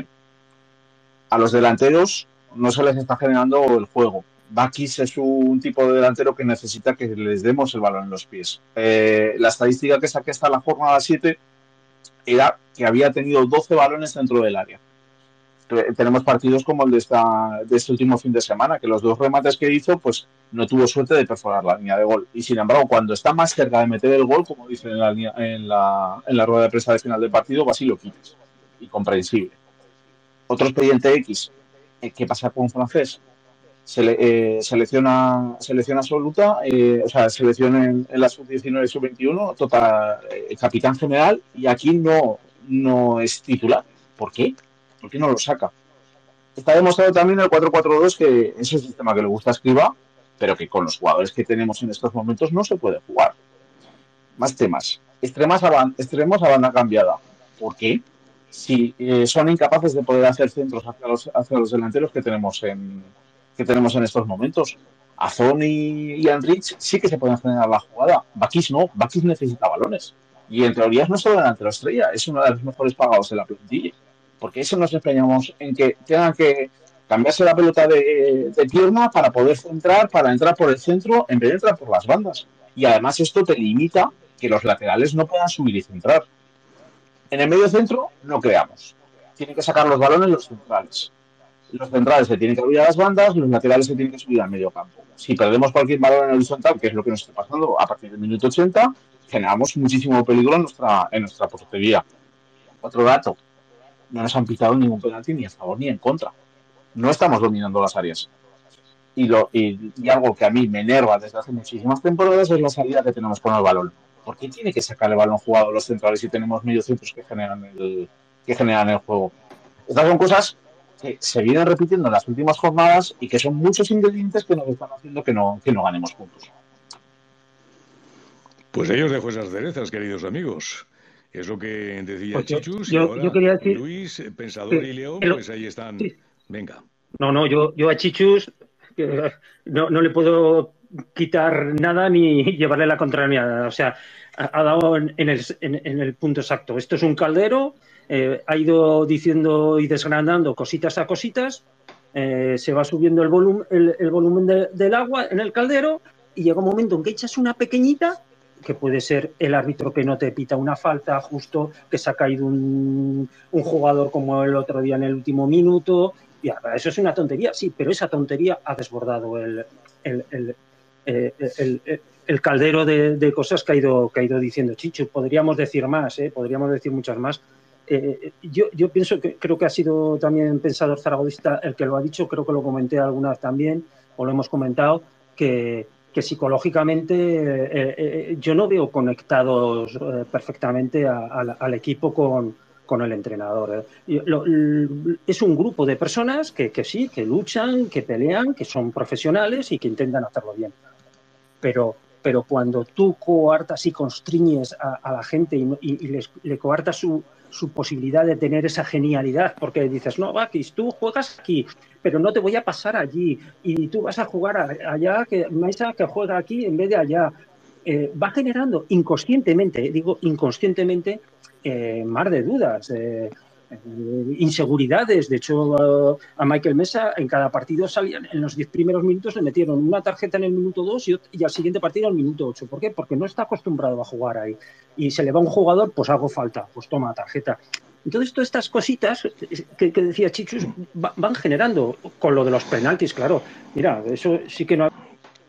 A los delanteros no se les está generando el juego. Bakis es un tipo de delantero que necesita que les demos el balón en los pies. La estadística que saqué hasta la jornada 7 era que había tenido 12 balones dentro del área. Tenemos partidos como el de este último fin de semana, que los 2 remates que hizo, pues no tuvo suerte de perforar la línea de gol. Y sin embargo, cuando está más cerca de meter el gol, como dicen en la rueda de prensa de final del partido, vas y lo quitas. Incomprensible. Otro expediente X. ¿Qué pasa con Francés? Selección absoluta, selección en la sub-19 y sub-21, total, capitán general, y aquí no es titular. ¿Por qué? ¿Por qué no lo saca? Está demostrado también el 4-4-2 que es el sistema que le gusta a Escribá, pero que con los jugadores que tenemos en estos momentos no se puede jugar. Más temas. Extremos a banda cambiada. ¿Por qué? Si son incapaces de poder hacer centros hacia los delanteros que tenemos en estos momentos. Azón y Enrich sí que se pueden generar la jugada. Bakis no. Bakis necesita balones. Y en teoría es nuestro delantero estrella. Es uno de los mejores pagados de la plantilla. Porque eso nos empeñamos en que tengan que cambiarse la pelota de pierna para poder centrar, para entrar por el centro, en vez de entrar por las bandas. Y además esto te limita que los laterales no puedan subir y centrar. En el medio centro no creamos. Tienen que sacar los balones los centrales. Los centrales se tienen que abrir a las bandas, los laterales se tienen que subir al medio campo. Si perdemos cualquier balón en horizontal, que es lo que nos está pasando a partir del minuto 80, generamos muchísimo peligro en nuestra portería. Otro dato, no nos han pitado ningún penalti ni a favor ni en contra. No estamos dominando las áreas. Y algo que a mí me enerva desde hace muchísimas temporadas es la salida que tenemos con el balón. ¿por qué tiene que sacar el balón jugado los centrales si tenemos mediocentros que generan el juego? Estas son cosas que se vienen repitiendo en las últimas jornadas y que son muchos ingredientes que nos están haciendo que no ganemos puntos. Pues ahí os dejo esas cerezas, queridos amigos. Es lo que decía Pues Chichus. yo quería decir, Luis, Pensador y León, pues ahí están. Sí. Venga. Yo a Chichus no le puedo quitar nada ni llevarle la contraria. O sea, ha dado en el punto exacto. Esto es un caldero, ha ido diciendo y desgranando cositas a cositas, se va subiendo el volumen del agua en el caldero y llega un momento en que echas una pequeñita, que puede ser el árbitro que no te pita una falta justo, que se ha caído un jugador como el otro día en el último minuto. Y eso es una tontería, sí, pero esa tontería ha desbordado el caldero de cosas que ha ido diciendo Chichu. Podríamos decir más, podríamos decir muchas más. Yo pienso que creo que ha sido también Pensador zaragozista el que lo ha dicho, creo que lo comenté alguna vez también, o lo hemos comentado, que psicológicamente yo no veo conectados perfectamente al equipo con el entrenador. Es un grupo de personas que sí, que luchan, que pelean, que son profesionales y que intentan hacerlo bien. Pero cuando tú coartas y constriñes a la gente y le coartas su posibilidad de tener esa genialidad, porque dices, no, Bakis, tú juegas aquí, pero no te voy a pasar allí, y tú vas a jugar allá, que Maisa que juega aquí en vez de allá, va generando inconscientemente, mar de dudas, inseguridades. De hecho, a Michael Mesa en cada partido salían, en los 10 primeros minutos le metieron una tarjeta en el minuto 2 y al siguiente partido en el minuto 8. ¿Por qué? Porque no está acostumbrado a jugar ahí. Y se le va un jugador, pues hago falta, pues toma tarjeta. Entonces, todas estas cositas que decía Chichus van generando, con lo de los penaltis, claro. Mira, eso sí que no...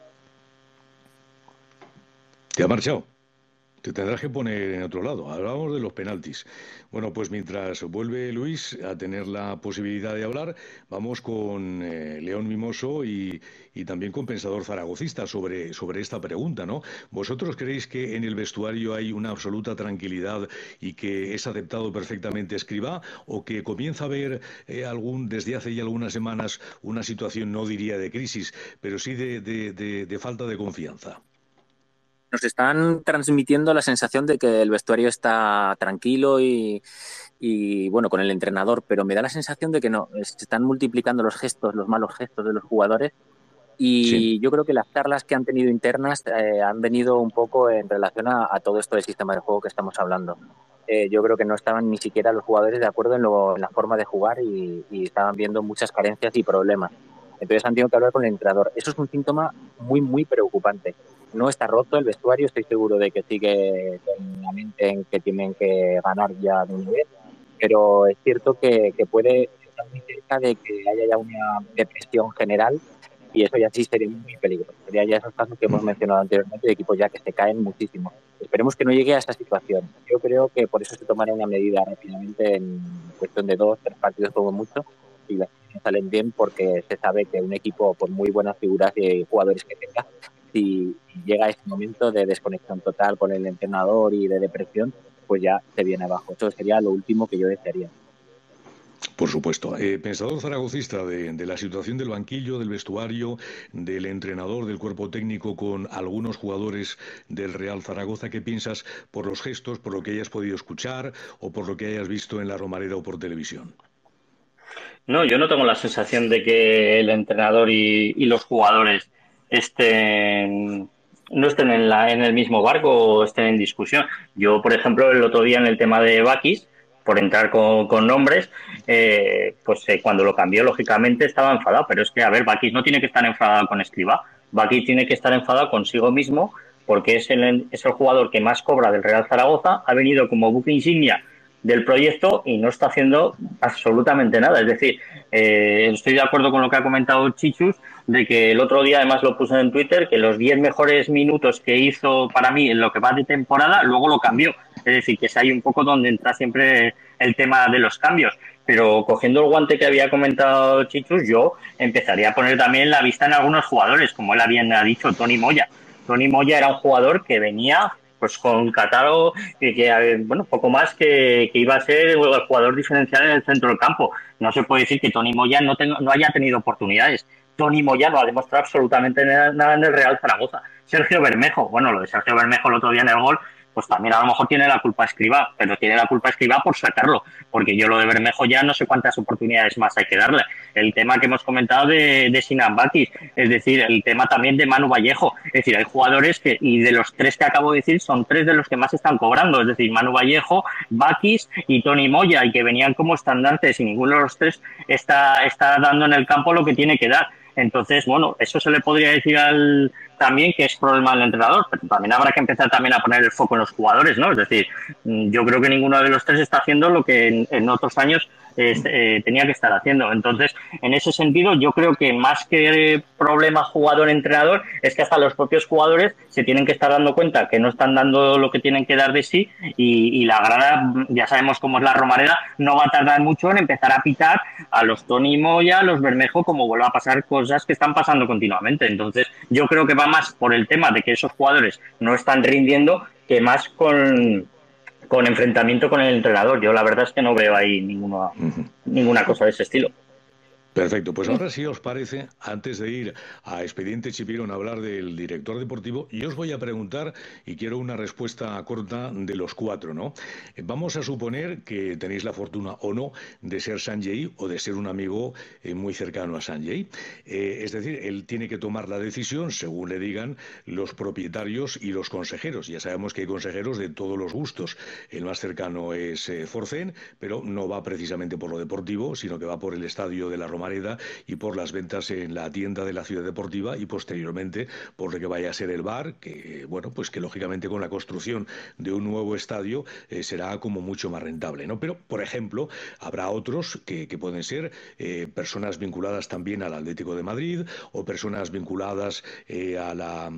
¿Te ha marchado? Te tendrás que poner en otro lado. Hablábamos de los penaltis. Bueno, pues mientras vuelve Luis a tener la posibilidad de hablar, vamos con León Mimoso y también con Pensador zaragocista sobre esta pregunta, ¿no? ¿Vosotros creéis que en el vestuario hay una absoluta tranquilidad y que es aceptado perfectamente Escribá, o que comienza a haber desde hace ya algunas semanas una situación, no diría de crisis, pero sí de falta de confianza? Nos están transmitiendo la sensación de que el vestuario está tranquilo y bueno, con el entrenador, pero me da la sensación de que no, se están multiplicando los malos gestos de los jugadores y sí. Yo creo que las charlas que han tenido internas han venido un poco en relación a todo esto del sistema de juego que estamos hablando. Yo creo que no estaban ni siquiera los jugadores de acuerdo en la forma de jugar y estaban viendo muchas carencias y problemas. Entonces han tenido que hablar con el entrenador. Eso es un síntoma muy, muy preocupante. No está roto el vestuario, estoy seguro de que sigue con la mente en que tienen que ganar ya de un nivel, pero es cierto que puede estar muy cerca de que haya ya una depresión general y eso ya sí sería muy peligroso. Sería ya esos casos que hemos mencionado anteriormente de equipos ya que se caen muchísimo. Esperemos que no llegue a esa situación. Yo creo que por eso se tomará una medida rápidamente en cuestión de 2, 3 partidos como mucho y las cosas salen bien, porque se sabe que un equipo, por muy buenas figuras y jugadores que tenga, si llega a ese momento de desconexión total con el entrenador y de depresión, pues ya se viene abajo. Eso sería lo último que yo desearía. Por supuesto. Pensador zaragocista de la situación del banquillo, del vestuario, del entrenador, del cuerpo técnico con algunos jugadores del Real Zaragoza, ¿qué piensas por los gestos, por lo que hayas podido escuchar o por lo que hayas visto en la Romareda o por televisión? No, yo no tengo la sensación de que el entrenador y los jugadores no estén en el mismo barco o estén en discusión. Yo, por ejemplo, el otro día en el tema de Bakis, por entrar con nombres, cuando lo cambió, lógicamente estaba enfadado, pero es que, a ver, Bakis no tiene que estar enfadado con Escribá, Bakis tiene que estar enfadado consigo mismo, porque es el jugador que más cobra del Real Zaragoza, ha venido como buque insignia del proyecto y no está haciendo absolutamente nada. Es decir, estoy de acuerdo con lo que ha comentado Chichus, de que el otro día además lo puso en Twitter, que los 10 mejores minutos que hizo para mí en lo que va de temporada, luego lo cambió. Es decir, que es ahí un poco donde entra siempre el tema de los cambios. Pero cogiendo el guante que había comentado Chichus, yo empezaría a poner también la vista en algunos jugadores, como él bien ha dicho, Toni Moya. Toni Moya era un jugador que venía pues con catálogo bueno, poco más que iba a ser el jugador diferencial en el centro del campo. No se puede decir que Toni Moya no haya tenido oportunidades. Toni Moya no ha demostrado absolutamente nada en el Real Zaragoza. Sergio Bermejo, bueno, lo de Sergio Bermejo el otro día en el gol, pues también a lo mejor tiene la culpa Escribá, pero tiene la culpa Escribá por sacarlo, porque yo lo de Bermejo ya no sé cuántas oportunidades más hay que darle. El tema que hemos comentado de Sinan Bakis, es decir, el tema también de Manu Vallejo, es decir, hay jugadores que, y de los tres que acabo de decir, son tres de los que más están cobrando, es decir, Manu Vallejo, Bakis y Toni Moya, y que venían como estandartes y ninguno de los tres está dando en el campo lo que tiene que dar. Entonces, bueno, eso se le podría decir también que es problema del entrenador, pero también habrá que empezar también a poner el foco en los jugadores, ¿no? Es decir, yo creo que ninguno de los tres está haciendo lo que en otros años tenía que estar haciendo. Entonces, en ese sentido, yo creo que más que problema jugador-entrenador, es que hasta los propios jugadores se tienen que estar dando cuenta que no están dando lo que tienen que dar de sí y la grada, ya sabemos cómo es la Romareda, no va a tardar mucho en empezar a pitar a los Toni Moya, a los Bermejo, como vuelva a pasar cosas que están pasando continuamente. Entonces, yo creo que va más por el tema de que esos jugadores no están rindiendo que más con enfrentamiento con el entrenador. Yo la verdad es que no veo ahí ninguna cosa de ese estilo. Perfecto, pues ahora si os parece, antes de ir a Expediente Chipirón a hablar del director deportivo, yo os voy a preguntar, y quiero una respuesta corta de los cuatro, ¿no? Vamos a suponer que tenéis la fortuna o no de ser Sanjay o de ser un amigo muy cercano a Sanjay. Es decir, él tiene que tomar la decisión según le digan los propietarios y los consejeros. Ya sabemos que hay consejeros de todos los gustos. El más cercano es Forcén, pero no va precisamente por lo deportivo, sino que va por el estadio de la Romareda y por las ventas en la tienda de la ciudad deportiva y posteriormente por lo que vaya a ser el bar, que bueno, pues que lógicamente con la construcción de un nuevo estadio será como mucho más rentable, ¿no? Pero, por ejemplo, habrá otros que pueden ser personas vinculadas también al Atlético de Madrid o personas vinculadas a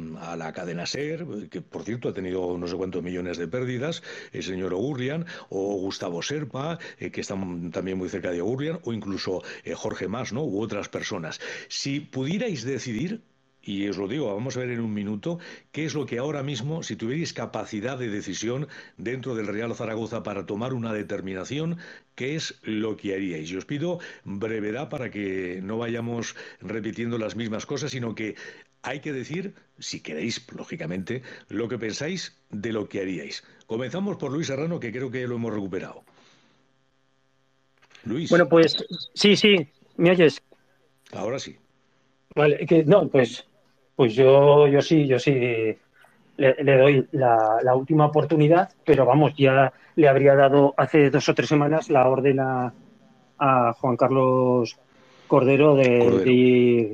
la cadena SER, que por cierto ha tenido no sé cuántos millones de pérdidas, el señor Ogurrian, o Gustavo Serpa, que están también muy cerca de Ogurrian, o incluso Jorge Mas, ¿no? U otras personas. Si pudierais decidir, y os lo digo, vamos a ver en un minuto, qué es lo que ahora mismo, si tuvierais capacidad de decisión dentro del Real Zaragoza para tomar una determinación, qué es lo que haríais. Y os pido brevedad para que no vayamos repitiendo las mismas cosas, sino que hay que decir, si queréis, lógicamente, lo que pensáis de lo que haríais. Comenzamos por Luis Serrano, que creo que lo hemos recuperado. Luis. Bueno, pues sí, ¿me oyes? Ahora sí. Vale, no, pues yo sí le doy la última oportunidad, pero vamos, ya le habría dado hace 2 o 3 semanas la orden a Juan Carlos Cordero de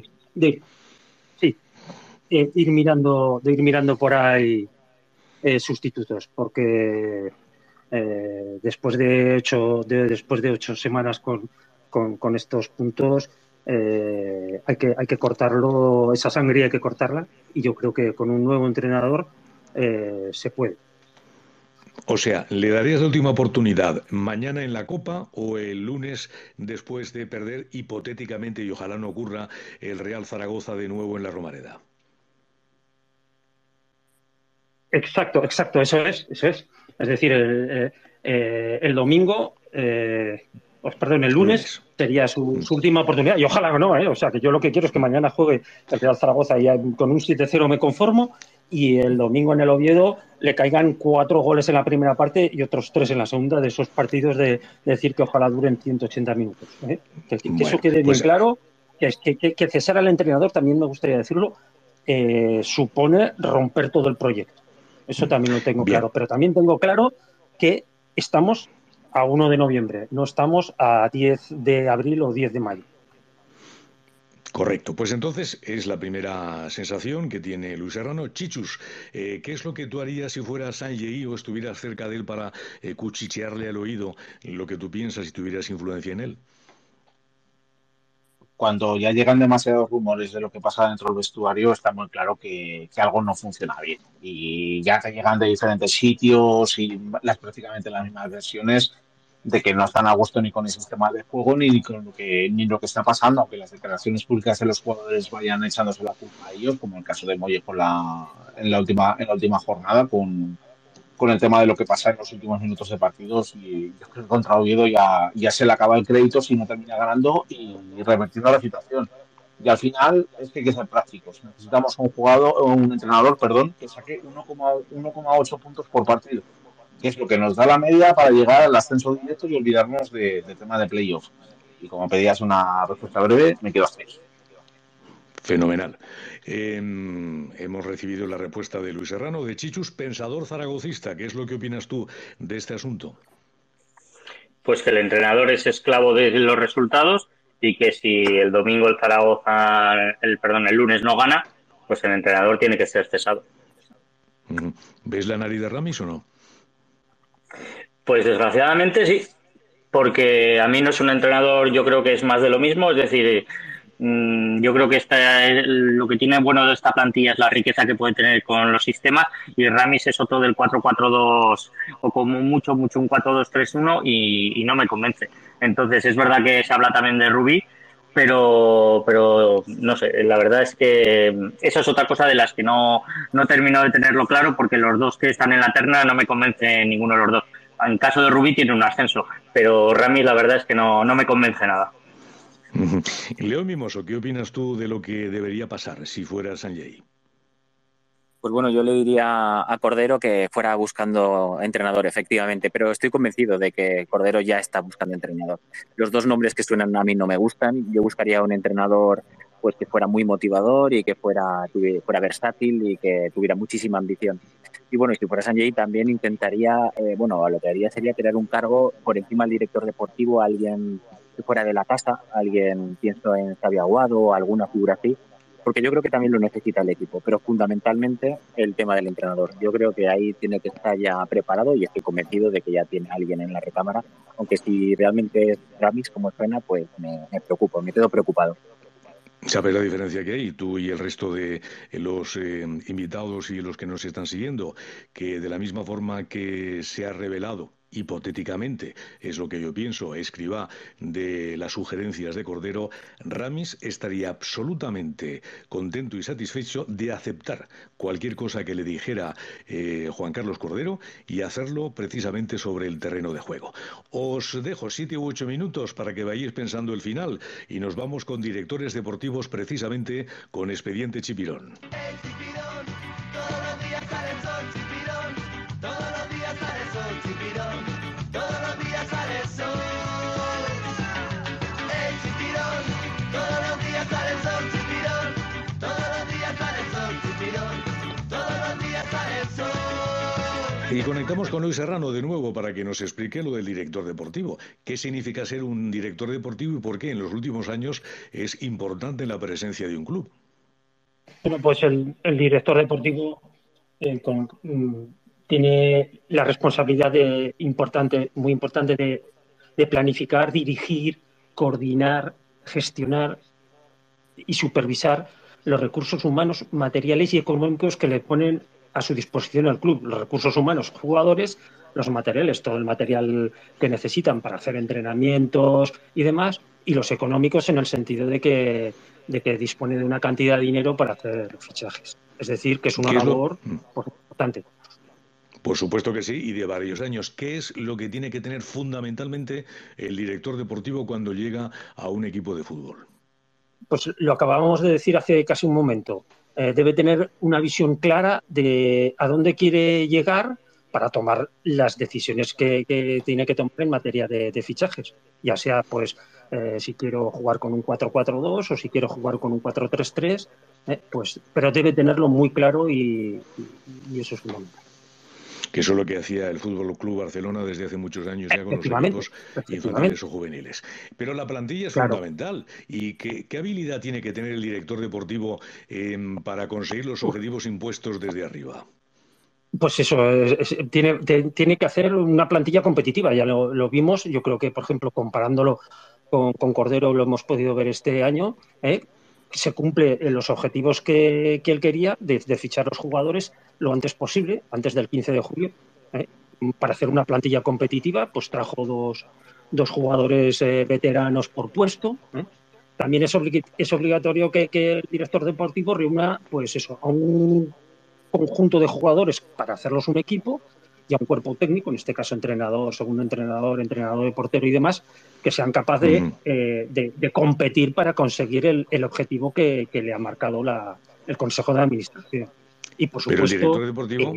ir mirando por ahí sustitutos, porque después de 8 semanas con estos puntos hay que cortarlo, esa sangre hay que cortarla, y yo creo que con un nuevo entrenador se puede. O sea, ¿le darías la última oportunidad mañana en la Copa o el lunes después de perder hipotéticamente, y ojalá no ocurra, el Real Zaragoza de nuevo en la Romareda? Exacto, eso es. Es decir, el domingo, el lunes sería su última oportunidad, y ojalá no, o sea, que yo lo que quiero es que mañana juegue el Real Zaragoza y con un 7-0 me conformo, y el domingo en el Oviedo le caigan 4 goles en la primera parte y otros 3 en la segunda, de esos partidos de decir que ojalá duren 180 minutos. Que eso quede bien claro, que cesar al entrenador, también me gustaría decirlo, supone romper todo el proyecto. Eso también lo tengo claro, pero también tengo claro que estamos a 1 de noviembre, no estamos a 10 de abril o 10 de mayo. Correcto, pues entonces es la primera sensación que tiene Luis Serrano. Chichus, ¿qué es lo que tú harías si fueras Sanjay o estuvieras cerca de él para cuchichearle al oído lo que tú piensas y tuvieras influencia en él? Cuando ya llegan demasiados rumores de lo que pasa dentro del vestuario, está muy claro que algo no funciona bien. Y ya te llegan de diferentes sitios y prácticamente las mismas versiones de que no están a gusto ni con el sistema de juego ni con lo que está pasando, aunque las declaraciones públicas de los jugadores vayan echándose la culpa a ellos, como el caso de Molle en la última jornada con con el tema de lo que pasa en los últimos minutos de partidos, y yo creo que contra Oviedo ya se le acaba el crédito si no termina ganando y revertiendo la situación. Y al final es que hay que ser prácticos. Necesitamos un entrenador, que saque 1,8 puntos por partido, que es lo que nos da la media para llegar al ascenso directo y olvidarnos de tema de playoff. Y como pedías una respuesta breve, me quedo hasta ahí. Fenomenal. Hemos recibido la respuesta de Luis Serrano, de Chichus, pensador zaragocista. ¿Qué es lo que opinas tú de este asunto? Pues que el entrenador es esclavo de los resultados y que si el domingo el Zaragoza, el lunes no gana, pues el entrenador tiene que ser cesado. ¿Ves la nariz de Ramis o no? Pues desgraciadamente sí, porque a mí no es un entrenador, yo creo que es más de lo mismo, es decir, yo creo que lo que tiene bueno de esta plantilla es la riqueza que puede tener con los sistemas, y Ramis es otro del 4-4-2 o como mucho un 4-2-3-1 y no me convence. Entonces es verdad que se habla también de Rubí, pero no sé, la verdad es que eso es otra cosa de las que no termino de tenerlo claro, porque los dos que están en la terna no me convence ninguno de los dos. En caso de Rubí tiene un ascenso, pero Ramis la verdad es que no me convence nada. Leo Mimoso, ¿qué opinas tú de lo que debería pasar si fuera Sanjay? Pues bueno, yo le diría a Cordero que fuera buscando entrenador, efectivamente, pero estoy convencido de que Cordero ya está buscando entrenador. Los dos nombres que suenan a mí no me gustan. Yo buscaría un entrenador pues que fuera muy motivador y que fuera versátil y que tuviera muchísima ambición. Y bueno, si fuera Sanjay también intentaría, lo que haría sería crear un cargo por encima del director deportivo, alguien que fuera de la casa, pienso en Xavi Aguado o alguna figura así, porque yo creo que también lo necesita el equipo, pero fundamentalmente el tema del entrenador. Yo creo que ahí tiene que estar ya preparado y estoy convencido de que ya tiene alguien en la recámara, aunque si realmente es Ramis como suena, pues me preocupo, me quedo preocupado. ¿Sabes la diferencia que hay, tú y el resto de los invitados y los que nos están siguiendo? Que de la misma forma que se ha revelado, hipotéticamente, es lo que yo pienso, Escribá, de las sugerencias de Cordero, Ramis estaría absolutamente contento y satisfecho de aceptar cualquier cosa que le dijera Juan Carlos Cordero y hacerlo precisamente sobre el terreno de juego. Os dejo 7 u 8 minutos para que vayáis pensando el final y nos vamos con directores deportivos, precisamente con Expediente Chipirón. El Chipirón, todos los días sale el sol, Chipirón, todos los días sale el sol, Chipirón, todos los días sale el sol. El Chipirón, todos los días sale el sol, Chipirón, todos los días sale el sol, Chipirón, todos los días sale el sol. Y conectamos con Luis Serrano de nuevo para que nos explique lo del director deportivo. ¿Qué significa ser un director deportivo y por qué en los últimos años es importante la presencia de un club? Bueno, pues el director deportivo tiene la responsabilidad muy importante de planificar, dirigir, coordinar, gestionar y supervisar los recursos humanos, materiales y económicos que le ponen a su disposición al club. Los recursos humanos, jugadores, los materiales, todo el material que necesitan para hacer entrenamientos y demás, y los económicos en el sentido de que dispone de una cantidad de dinero para hacer fichajes. Es decir, que es una labor importante. Por supuesto que sí, y de varios años. ¿Qué es lo que tiene que tener fundamentalmente el director deportivo cuando llega a un equipo de fútbol? Pues lo acabábamos de decir hace casi un momento. Debe tener una visión clara de a dónde quiere llegar para tomar las decisiones que tiene que tomar en materia de fichajes. Ya sea, pues, si quiero jugar con un 4-4-2 o si quiero jugar con un 4-3-3, pero debe tenerlo muy claro y eso es fundamental. Que eso es lo que hacía el Fútbol Club Barcelona desde hace muchos años ya con los equipos infantiles o juveniles. Pero la plantilla es fundamental. ¿Y qué habilidad tiene que tener el director deportivo para conseguir los objetivos impuestos desde arriba? Pues eso, tiene que hacer una plantilla competitiva. Ya lo vimos, yo creo que, por ejemplo, comparándolo con Cordero, lo hemos podido ver este año, se cumple los objetivos que él quería de fichar los jugadores lo antes posible, antes del 15 de julio. Para hacer una plantilla competitiva, pues trajo dos jugadores veteranos por puesto. También es obligatorio que el director deportivo reúna, pues eso, a un conjunto de jugadores para hacerlos un equipo y a un cuerpo técnico, en este caso entrenador, segundo entrenador, entrenador de portero y demás, que sean capaces de competir para conseguir el objetivo que le ha marcado el Consejo de Administración. Y por Pero el supuesto... director deportivo...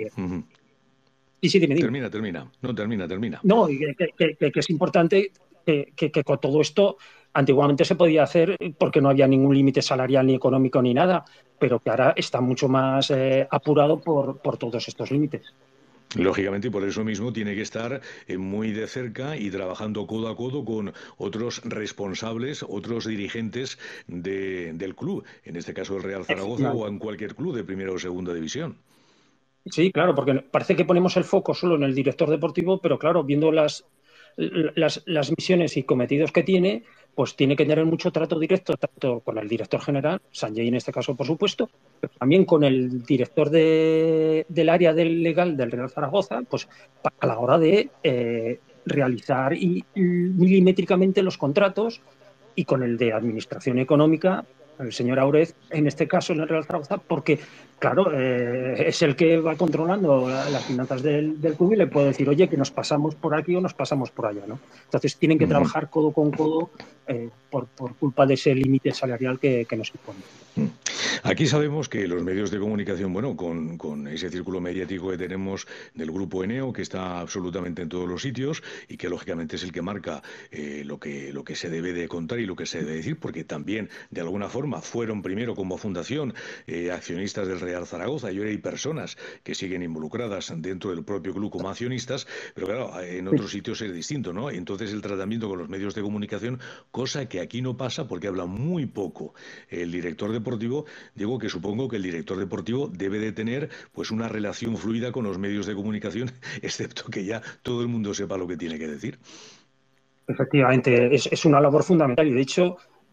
Sí, dime. Termina. No, termina. No, y que es importante que con todo esto, antiguamente se podía hacer porque no había ningún límite salarial ni económico ni nada, pero que ahora está mucho más apurado por todos estos límites. Lógicamente, y por eso mismo tiene que estar muy de cerca y trabajando codo a codo con otros responsables, otros dirigentes del club, en este caso el Real Zaragoza o en cualquier club de primera o segunda división. Sí, claro, porque parece que ponemos el foco solo en el director deportivo, pero claro, viendo las misiones y cometidos que tiene, pues tiene que tener mucho trato directo, tanto con el director general, Sanjay en este caso, por supuesto, pero también con el director del área legal del Real Zaragoza, pues a la hora de realizar milimétricamente los contratos, y con el de administración económica, el señor Aurez, en este caso en el Real Zaragoza, porque, claro, es el que va controlando las finanzas del club y le puede decir, oye, que nos pasamos por aquí o nos pasamos por allá, ¿no? Entonces tienen que trabajar codo con codo por culpa de ese límite salarial que nos impone. Aquí sabemos que los medios de comunicación, bueno, con ese círculo mediático que tenemos del grupo Eneo, que está absolutamente en todos los sitios y que lógicamente es el que marca lo que se debe de contar y lo que se debe decir, porque también de alguna forma fueron primero como fundación accionistas del Real Zaragoza y ahora hay personas que siguen involucradas dentro del propio club como accionistas, pero claro, en otros sitios es distinto, ¿no? Entonces el tratamiento con los medios de comunicación, cosa que aquí no pasa porque habla muy poco el director deportivo. Digo que supongo que el director deportivo debe de tener pues una relación fluida con los medios de comunicación, excepto que ya todo el mundo sepa lo que tiene que decir. Efectivamente, es una labor fundamental y de hecho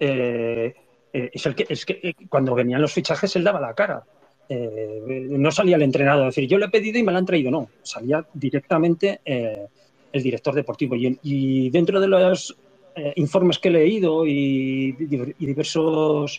es que cuando venían los fichajes él daba la cara. No salía el entrenador a decir yo le he pedido y me lo han traído, no, salía directamente el director deportivo y dentro de los informes que he leído y diversos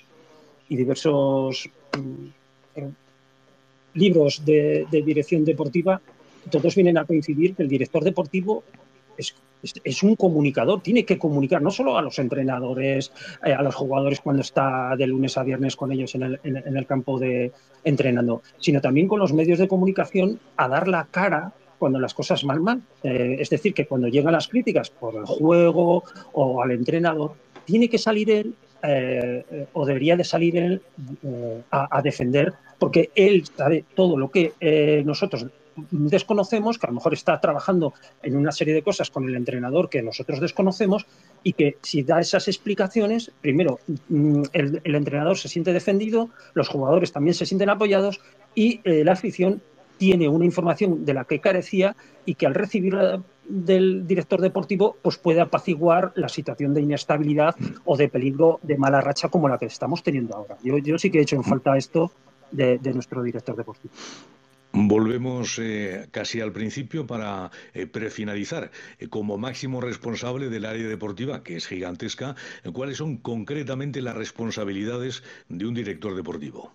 libros de dirección deportiva, todos vienen a coincidir que el director deportivo es un comunicador, tiene que comunicar no solo a los entrenadores, a los jugadores cuando está de lunes a viernes con ellos en el campo entrenando, sino también con los medios de comunicación a dar la cara cuando las cosas van mal. Es decir, que cuando llegan las críticas por el juego o al entrenador, tiene que salir él o debería de salir él a defender, porque él sabe todo lo que nosotros desconocemos, que a lo mejor está trabajando en una serie de cosas con el entrenador que nosotros desconocemos y que si da esas explicaciones, primero el entrenador se siente defendido, los jugadores también se sienten apoyados y la afición tiene una información de la que carecía y que al recibirla del director deportivo pues puede apaciguar la situación de inestabilidad o de peligro de mala racha como la que estamos teniendo ahora. Yo sí que he hecho en falta esto de nuestro director deportivo. Volvemos casi al principio para prefinalizar. Como máximo responsable del área deportiva, que es gigantesca, ¿cuáles son concretamente las responsabilidades de un director deportivo?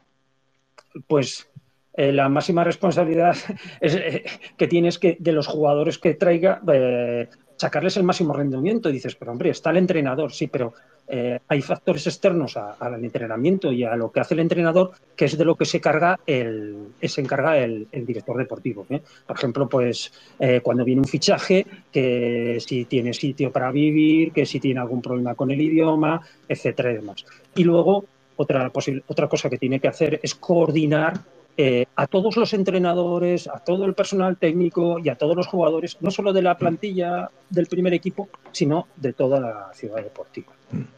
Pues la máxima responsabilidad es que tienes que de los jugadores que traiga sacarles el máximo rendimiento. Y dices, pero hombre, está el entrenador, sí, pero hay factores externos al entrenamiento y a lo que hace el entrenador, que es de lo que se encarga el director deportivo. Por ejemplo, pues cuando viene un fichaje, que si tiene sitio para vivir, que si tiene algún problema con el idioma, etcétera y demás. Y luego otra cosa que tiene que hacer es coordinar a todos los entrenadores, a todo el personal técnico y a todos los jugadores, no solo de la plantilla del primer equipo, sino de toda la ciudad deportiva.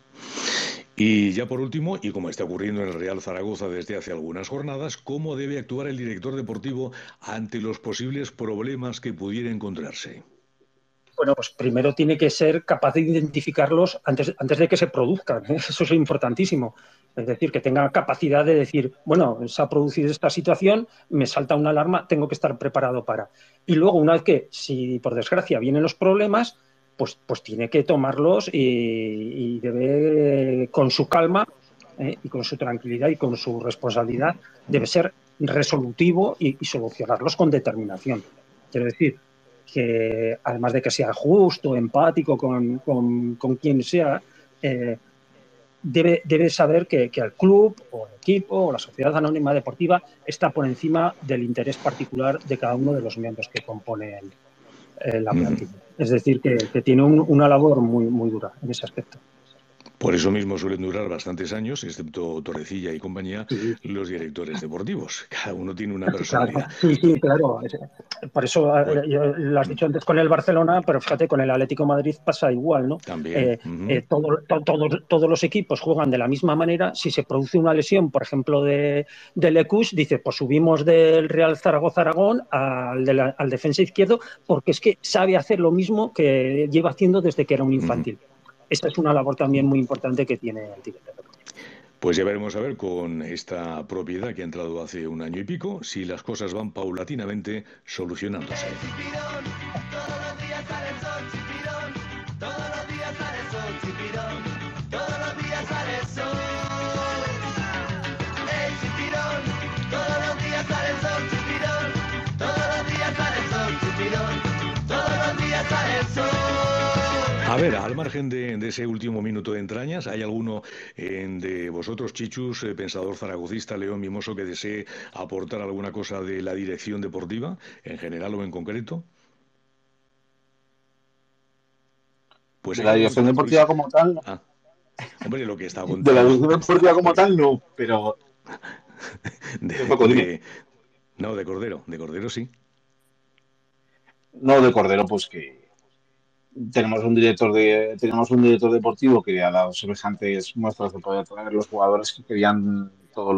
Y ya por último, y como está ocurriendo en el Real Zaragoza desde hace algunas jornadas, ¿cómo debe actuar el director deportivo ante los posibles problemas que pudiera encontrarse? Bueno, pues primero tiene que ser capaz de identificarlos antes de que se produzcan. Eso es importantísimo. Es decir, que tenga capacidad de decir, bueno, se ha producido esta situación, me salta una alarma, tengo que estar preparado para. Y luego, una vez que, si por desgracia vienen los problemas, pues tiene que tomarlos y debe, con su calma y con su tranquilidad y con su responsabilidad, debe ser resolutivo y solucionarlos con determinación. Quiero decir que además de que sea justo, empático con quien sea, debe saber que el club o el equipo o la sociedad anónima deportiva está por encima del interés particular de cada uno de los miembros que componen la plantilla. Es decir, que tiene una labor muy dura en ese aspecto. Por eso mismo suelen durar bastantes años, excepto Torrecilla y compañía, Sí. los directores deportivos. Cada uno tiene una personalidad. Sí, claro. Por eso lo has dicho antes con el Barcelona, pero fíjate, con el Atlético de Madrid pasa igual, ¿no? También. Todos los equipos juegan de la misma manera. Si se produce una lesión, por ejemplo, de Lecus, dice, pues subimos del Real Zaragoza-Aragón al defensa izquierdo, porque es que sabe hacer lo mismo que lleva haciendo desde que era un infantil. Esta es una labor también muy importante que tiene el director. Pues ya veremos a ver con esta propiedad que ha entrado hace un año y pico, si las cosas van paulatinamente solucionándose. A ver, al margen de ese último minuto de entrañas, ¿hay alguno de vosotros, Chichus, pensador zaragocista, León Mimoso, que desee aportar alguna cosa de la dirección deportiva, en general o en concreto? Pues de la dirección deportiva como tal. Hombre, lo que está contando. De la dirección deportiva como tal, no, pero. No, de Cordero sí. No, de Cordero, pues que tenemos un director deportivo que ha dado semejantes muestras de poder traer los jugadores que querían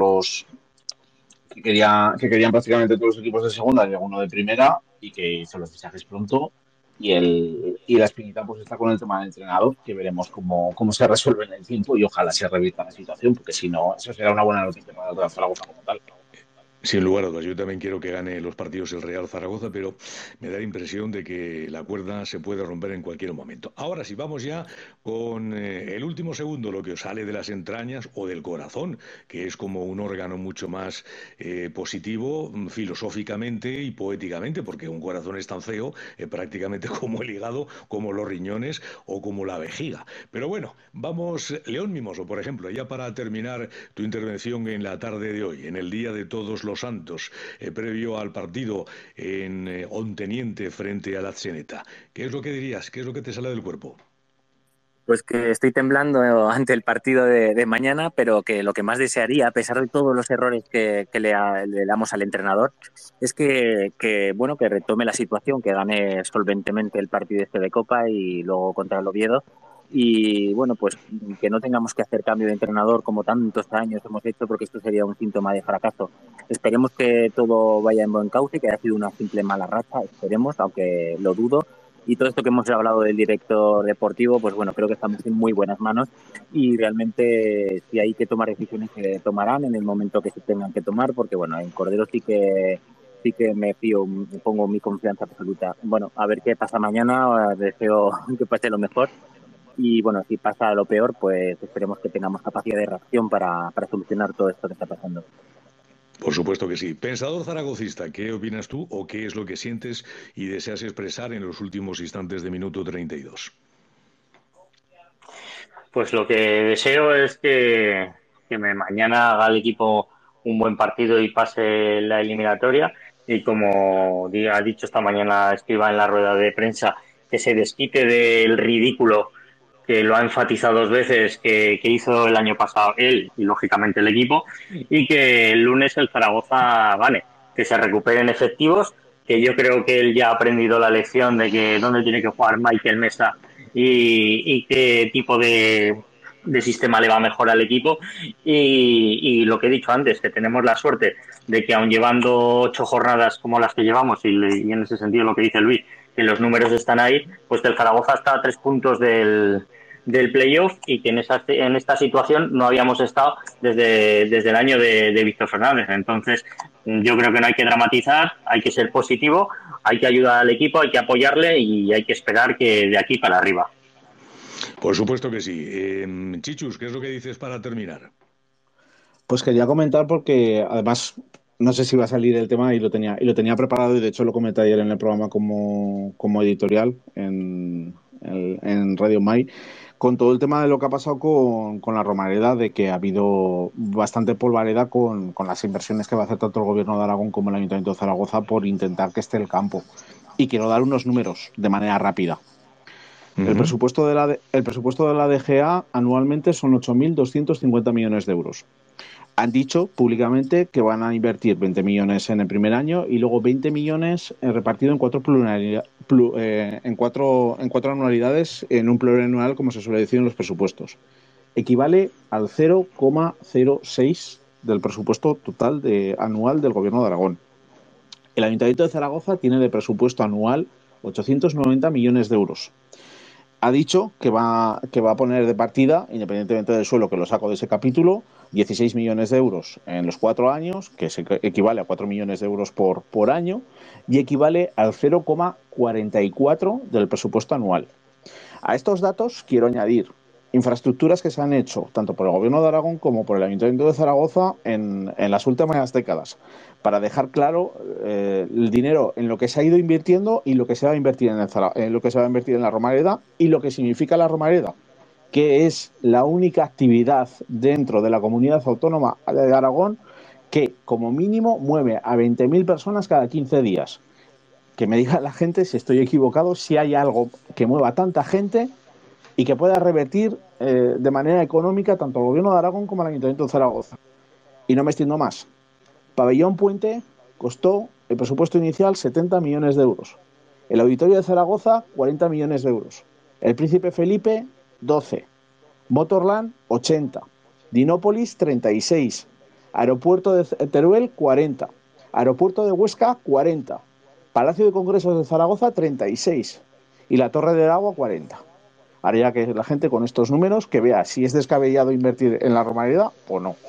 que querían prácticamente todos los equipos de segunda y alguno de primera, y que hizo los fichajes pronto, y la espinita pues está con el tema del entrenador, que veremos cómo se resuelve en el tiempo, y ojalá se revierta la situación, porque si no, eso será una buena noticia para el Real Zaragoza como tal. Sin lugar a dudas, yo también quiero que gane los partidos el Real Zaragoza, pero me da la impresión de que la cuerda se puede romper en cualquier momento. Ahora sí, vamos ya con el último segundo, lo que os sale de las entrañas o del corazón, que es como un órgano mucho más positivo filosóficamente y poéticamente, porque un corazón es tan feo prácticamente como el hígado, como los riñones o como la vejiga. Pero bueno, vamos, León Mimoso, por ejemplo, ya para terminar tu intervención en la tarde de hoy, en el Día de Todos los Santos, previo al partido en Onteniente frente al Atzeneta. ¿Qué es lo que dirías? ¿Qué es lo que te sale del cuerpo? Pues que estoy temblando ante el partido de mañana, pero que lo que más desearía, a pesar de todos los errores que le damos al entrenador, es que retome la situación, que gane solventemente el partido de Copa y luego contra el Oviedo. Y bueno, pues que no tengamos que hacer cambio de entrenador como tantos años hemos hecho, porque esto sería un síntoma de fracaso. Esperemos que todo vaya en buen cauce, que haya sido una simple mala racha, esperemos, aunque lo dudo. Y todo esto que hemos hablado del director deportivo, pues bueno, creo que estamos en muy buenas manos, y realmente si hay que tomar decisiones se tomarán en el momento que se tengan que tomar, porque bueno, en Cordero sí que me fío, pongo mi confianza absoluta. Bueno, a ver qué pasa mañana, deseo que pase lo mejor. Y bueno, si pasa lo peor, pues esperemos que tengamos capacidad de reacción para solucionar todo esto que está pasando. Por supuesto que sí. Pensador zaragocista, ¿qué opinas tú o qué es lo que sientes y deseas expresar en los últimos instantes de minuto 32? Pues lo que deseo es que mañana haga el equipo un buen partido y pase la eliminatoria, y como ha dicho esta mañana Escribá en la rueda de prensa, que se desquite del ridículo que lo ha enfatizado 2 veces, que hizo el año pasado él y lógicamente el equipo, y que el lunes el Zaragoza gane, que se recuperen efectivos, que yo creo que él ya ha aprendido la lección de que dónde tiene que jugar Michael Mesa y qué tipo de sistema le va mejor al equipo, y lo que he dicho antes, que tenemos la suerte de que aun llevando 8 jornadas como las que llevamos, y en ese sentido lo que dice Luis, que los números están ahí, pues que el Zaragoza está a 3 puntos del playoff, y que en esta situación no habíamos estado desde el año de Víctor Fernández. Entonces yo creo que no hay que dramatizar, hay que ser positivo, hay que ayudar al equipo, hay que apoyarle y hay que esperar que de aquí para arriba. Por supuesto que sí. Chichus, ¿qué es lo que dices para terminar? Pues quería comentar porque además no sé si va a salir el tema y lo tenía preparado y de hecho lo comenté ayer en el programa como editorial en Radio Mai, con todo el tema de lo que ha pasado con la Romareda, de que ha habido bastante polvareda con las inversiones que va a hacer tanto el Gobierno de Aragón como el Ayuntamiento de Zaragoza por intentar que esté el campo. Y quiero dar unos números de manera rápida. El presupuesto de la DGA anualmente son 8.250 millones de euros. Han dicho públicamente que van a invertir 20 millones en el primer año y luego 20 millones repartido en cuatro anualidades, en un plurianual, como se suele decir en los presupuestos. Equivale al 0,06 del presupuesto total anual del Gobierno de Aragón. El Ayuntamiento de Zaragoza tiene de presupuesto anual 890 millones de euros. Ha dicho que va a poner de partida, independientemente del suelo que lo saco de ese capítulo, 16 millones de euros en los 4 años, que equivale a 4 millones de euros por año, y equivale al 0,44 del presupuesto anual. A estos datos quiero añadir infraestructuras que se han hecho tanto por el Gobierno de Aragón como por el Ayuntamiento de Zaragoza en las últimas décadas, para dejar claro el dinero en lo que se ha ido invirtiendo y lo que se va a invertir en lo que se va a invertir en la Romareda y lo que significa la Romareda, que es la única actividad dentro de la comunidad autónoma de Aragón que como mínimo mueve a 20.000 personas cada 15 días. Que me diga la gente si estoy equivocado, si hay algo que mueva a tanta gente y que pueda revertir de manera económica tanto al Gobierno de Aragón como al Ayuntamiento de Zaragoza. Y no me extiendo más. Pabellón Puente costó el presupuesto inicial 70 millones de euros. El Auditorio de Zaragoza, 40 millones de euros. El Príncipe Felipe, 12. Motorland, 80. Dinópolis, 36. Aeropuerto de Teruel, 40. Aeropuerto de Huesca, 40. Palacio de Congresos de Zaragoza, 36. Y la Torre del Agua, 40. Haría que la gente con estos números que vea si es descabellado invertir en la Romareda o no.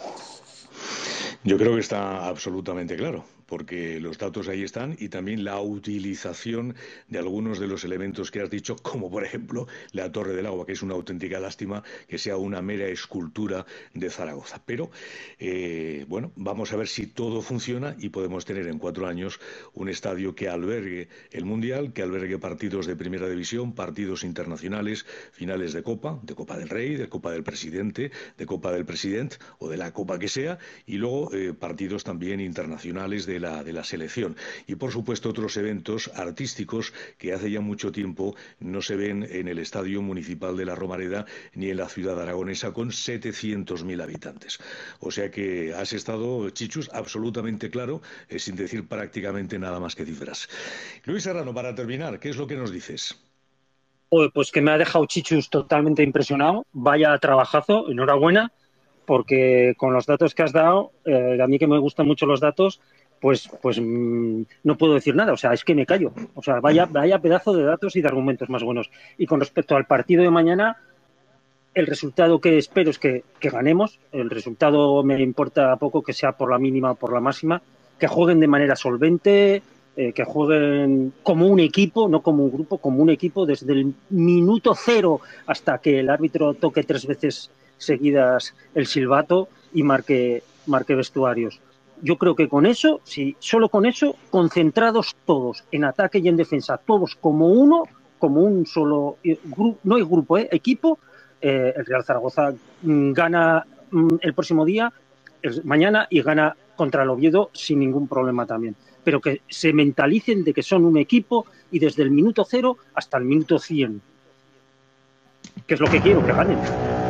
Yo creo que está absolutamente claro, porque los datos ahí están y también la utilización de algunos de los elementos que has dicho, como por ejemplo la Torre del Agua, que es una auténtica lástima que sea una mera escultura de Zaragoza. Pero, bueno, vamos a ver si todo funciona y podemos tener en 4 años un estadio que albergue el Mundial, que albergue partidos de Primera División, partidos internacionales, finales de Copa del Rey, de Copa del Presidente, de Copa del Presidente o de la Copa que sea, y luego partidos también internacionales de la selección. Y por supuesto otros eventos artísticos que hace ya mucho tiempo no se ven en el Estadio Municipal de la Romareda ni en la ciudad aragonesa con 700.000 habitantes. O sea que has estado, Chichus, absolutamente claro, sin decir prácticamente nada más que cifras. Luis Serrano, para terminar, ¿qué es lo que nos dices? Pues que me ha dejado Chichus totalmente impresionado. Vaya trabajazo, enhorabuena, porque con los datos que has dado, a mí que me gustan mucho los datos, pues no puedo decir nada, o sea, es que me callo. O sea, vaya pedazo de datos y de argumentos más buenos. Y con respecto al partido de mañana, el resultado que espero es que ganemos. El resultado me importa poco, que sea por la mínima o por la máxima, que jueguen de manera solvente, que jueguen como un equipo, no como un grupo, como un equipo, desde el minuto 0 hasta que el árbitro toque 3 veces seguidas el silbato y marque vestuarios. Yo creo que con eso, si solo con eso, concentrados todos en ataque y en defensa, todos como uno, como un solo grupo, no hay grupo, equipo, el Real Zaragoza gana el próximo día, mañana, y gana contra el Oviedo sin ningún problema también. Pero que se mentalicen de que son un equipo y desde el minuto 0 hasta el minuto 100. Que es lo que quiero, que ganen.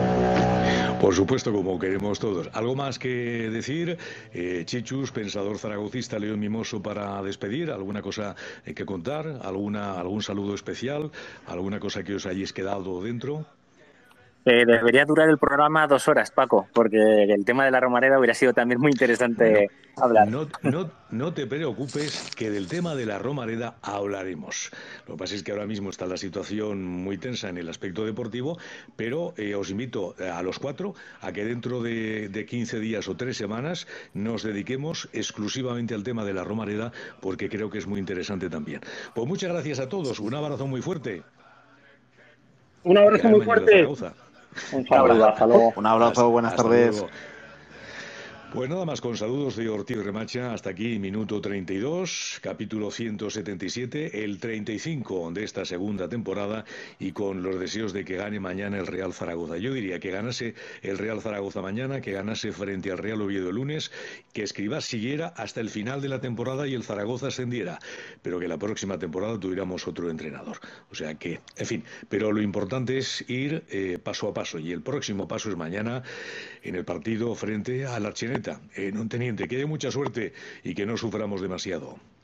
Por supuesto, como queremos todos. ¿Algo más que decir? Chichus, pensador zaragocista, León Mimoso, para despedir. ¿Alguna cosa que contar? ¿Algún saludo especial? ¿Alguna cosa que os hayáis quedado dentro? Debería durar el programa 2 horas, Paco, porque el tema de la Romareda hubiera sido también muy interesante hablar. No te preocupes, que del tema de la Romareda hablaremos. Lo que pasa es que ahora mismo está la situación muy tensa en el aspecto deportivo, pero os invito a los 4 a que dentro de 15 días o 3 semanas nos dediquemos exclusivamente al tema de la Romareda, porque creo que es muy interesante también. Pues muchas gracias a todos, un abrazo muy fuerte. Un abrazo muy fuerte. Un abrazo, buenas tardes. Pues nada más, con saludos de Ortiz Remacha, hasta aquí minuto 32, capítulo 177, el 35 de esta segunda temporada, y con los deseos de que gane mañana el Real Zaragoza. Yo diría que ganase el Real Zaragoza mañana, que ganase frente al Real Oviedo el lunes, que Escribá siguiera hasta el final de la temporada y el Zaragoza ascendiera, pero que la próxima temporada tuviéramos otro entrenador. O sea que, en fin, pero lo importante es ir paso a paso, y el próximo paso es mañana en el partido frente a la Archeneta, en un Teniente. Que haya mucha suerte y que no suframos demasiado.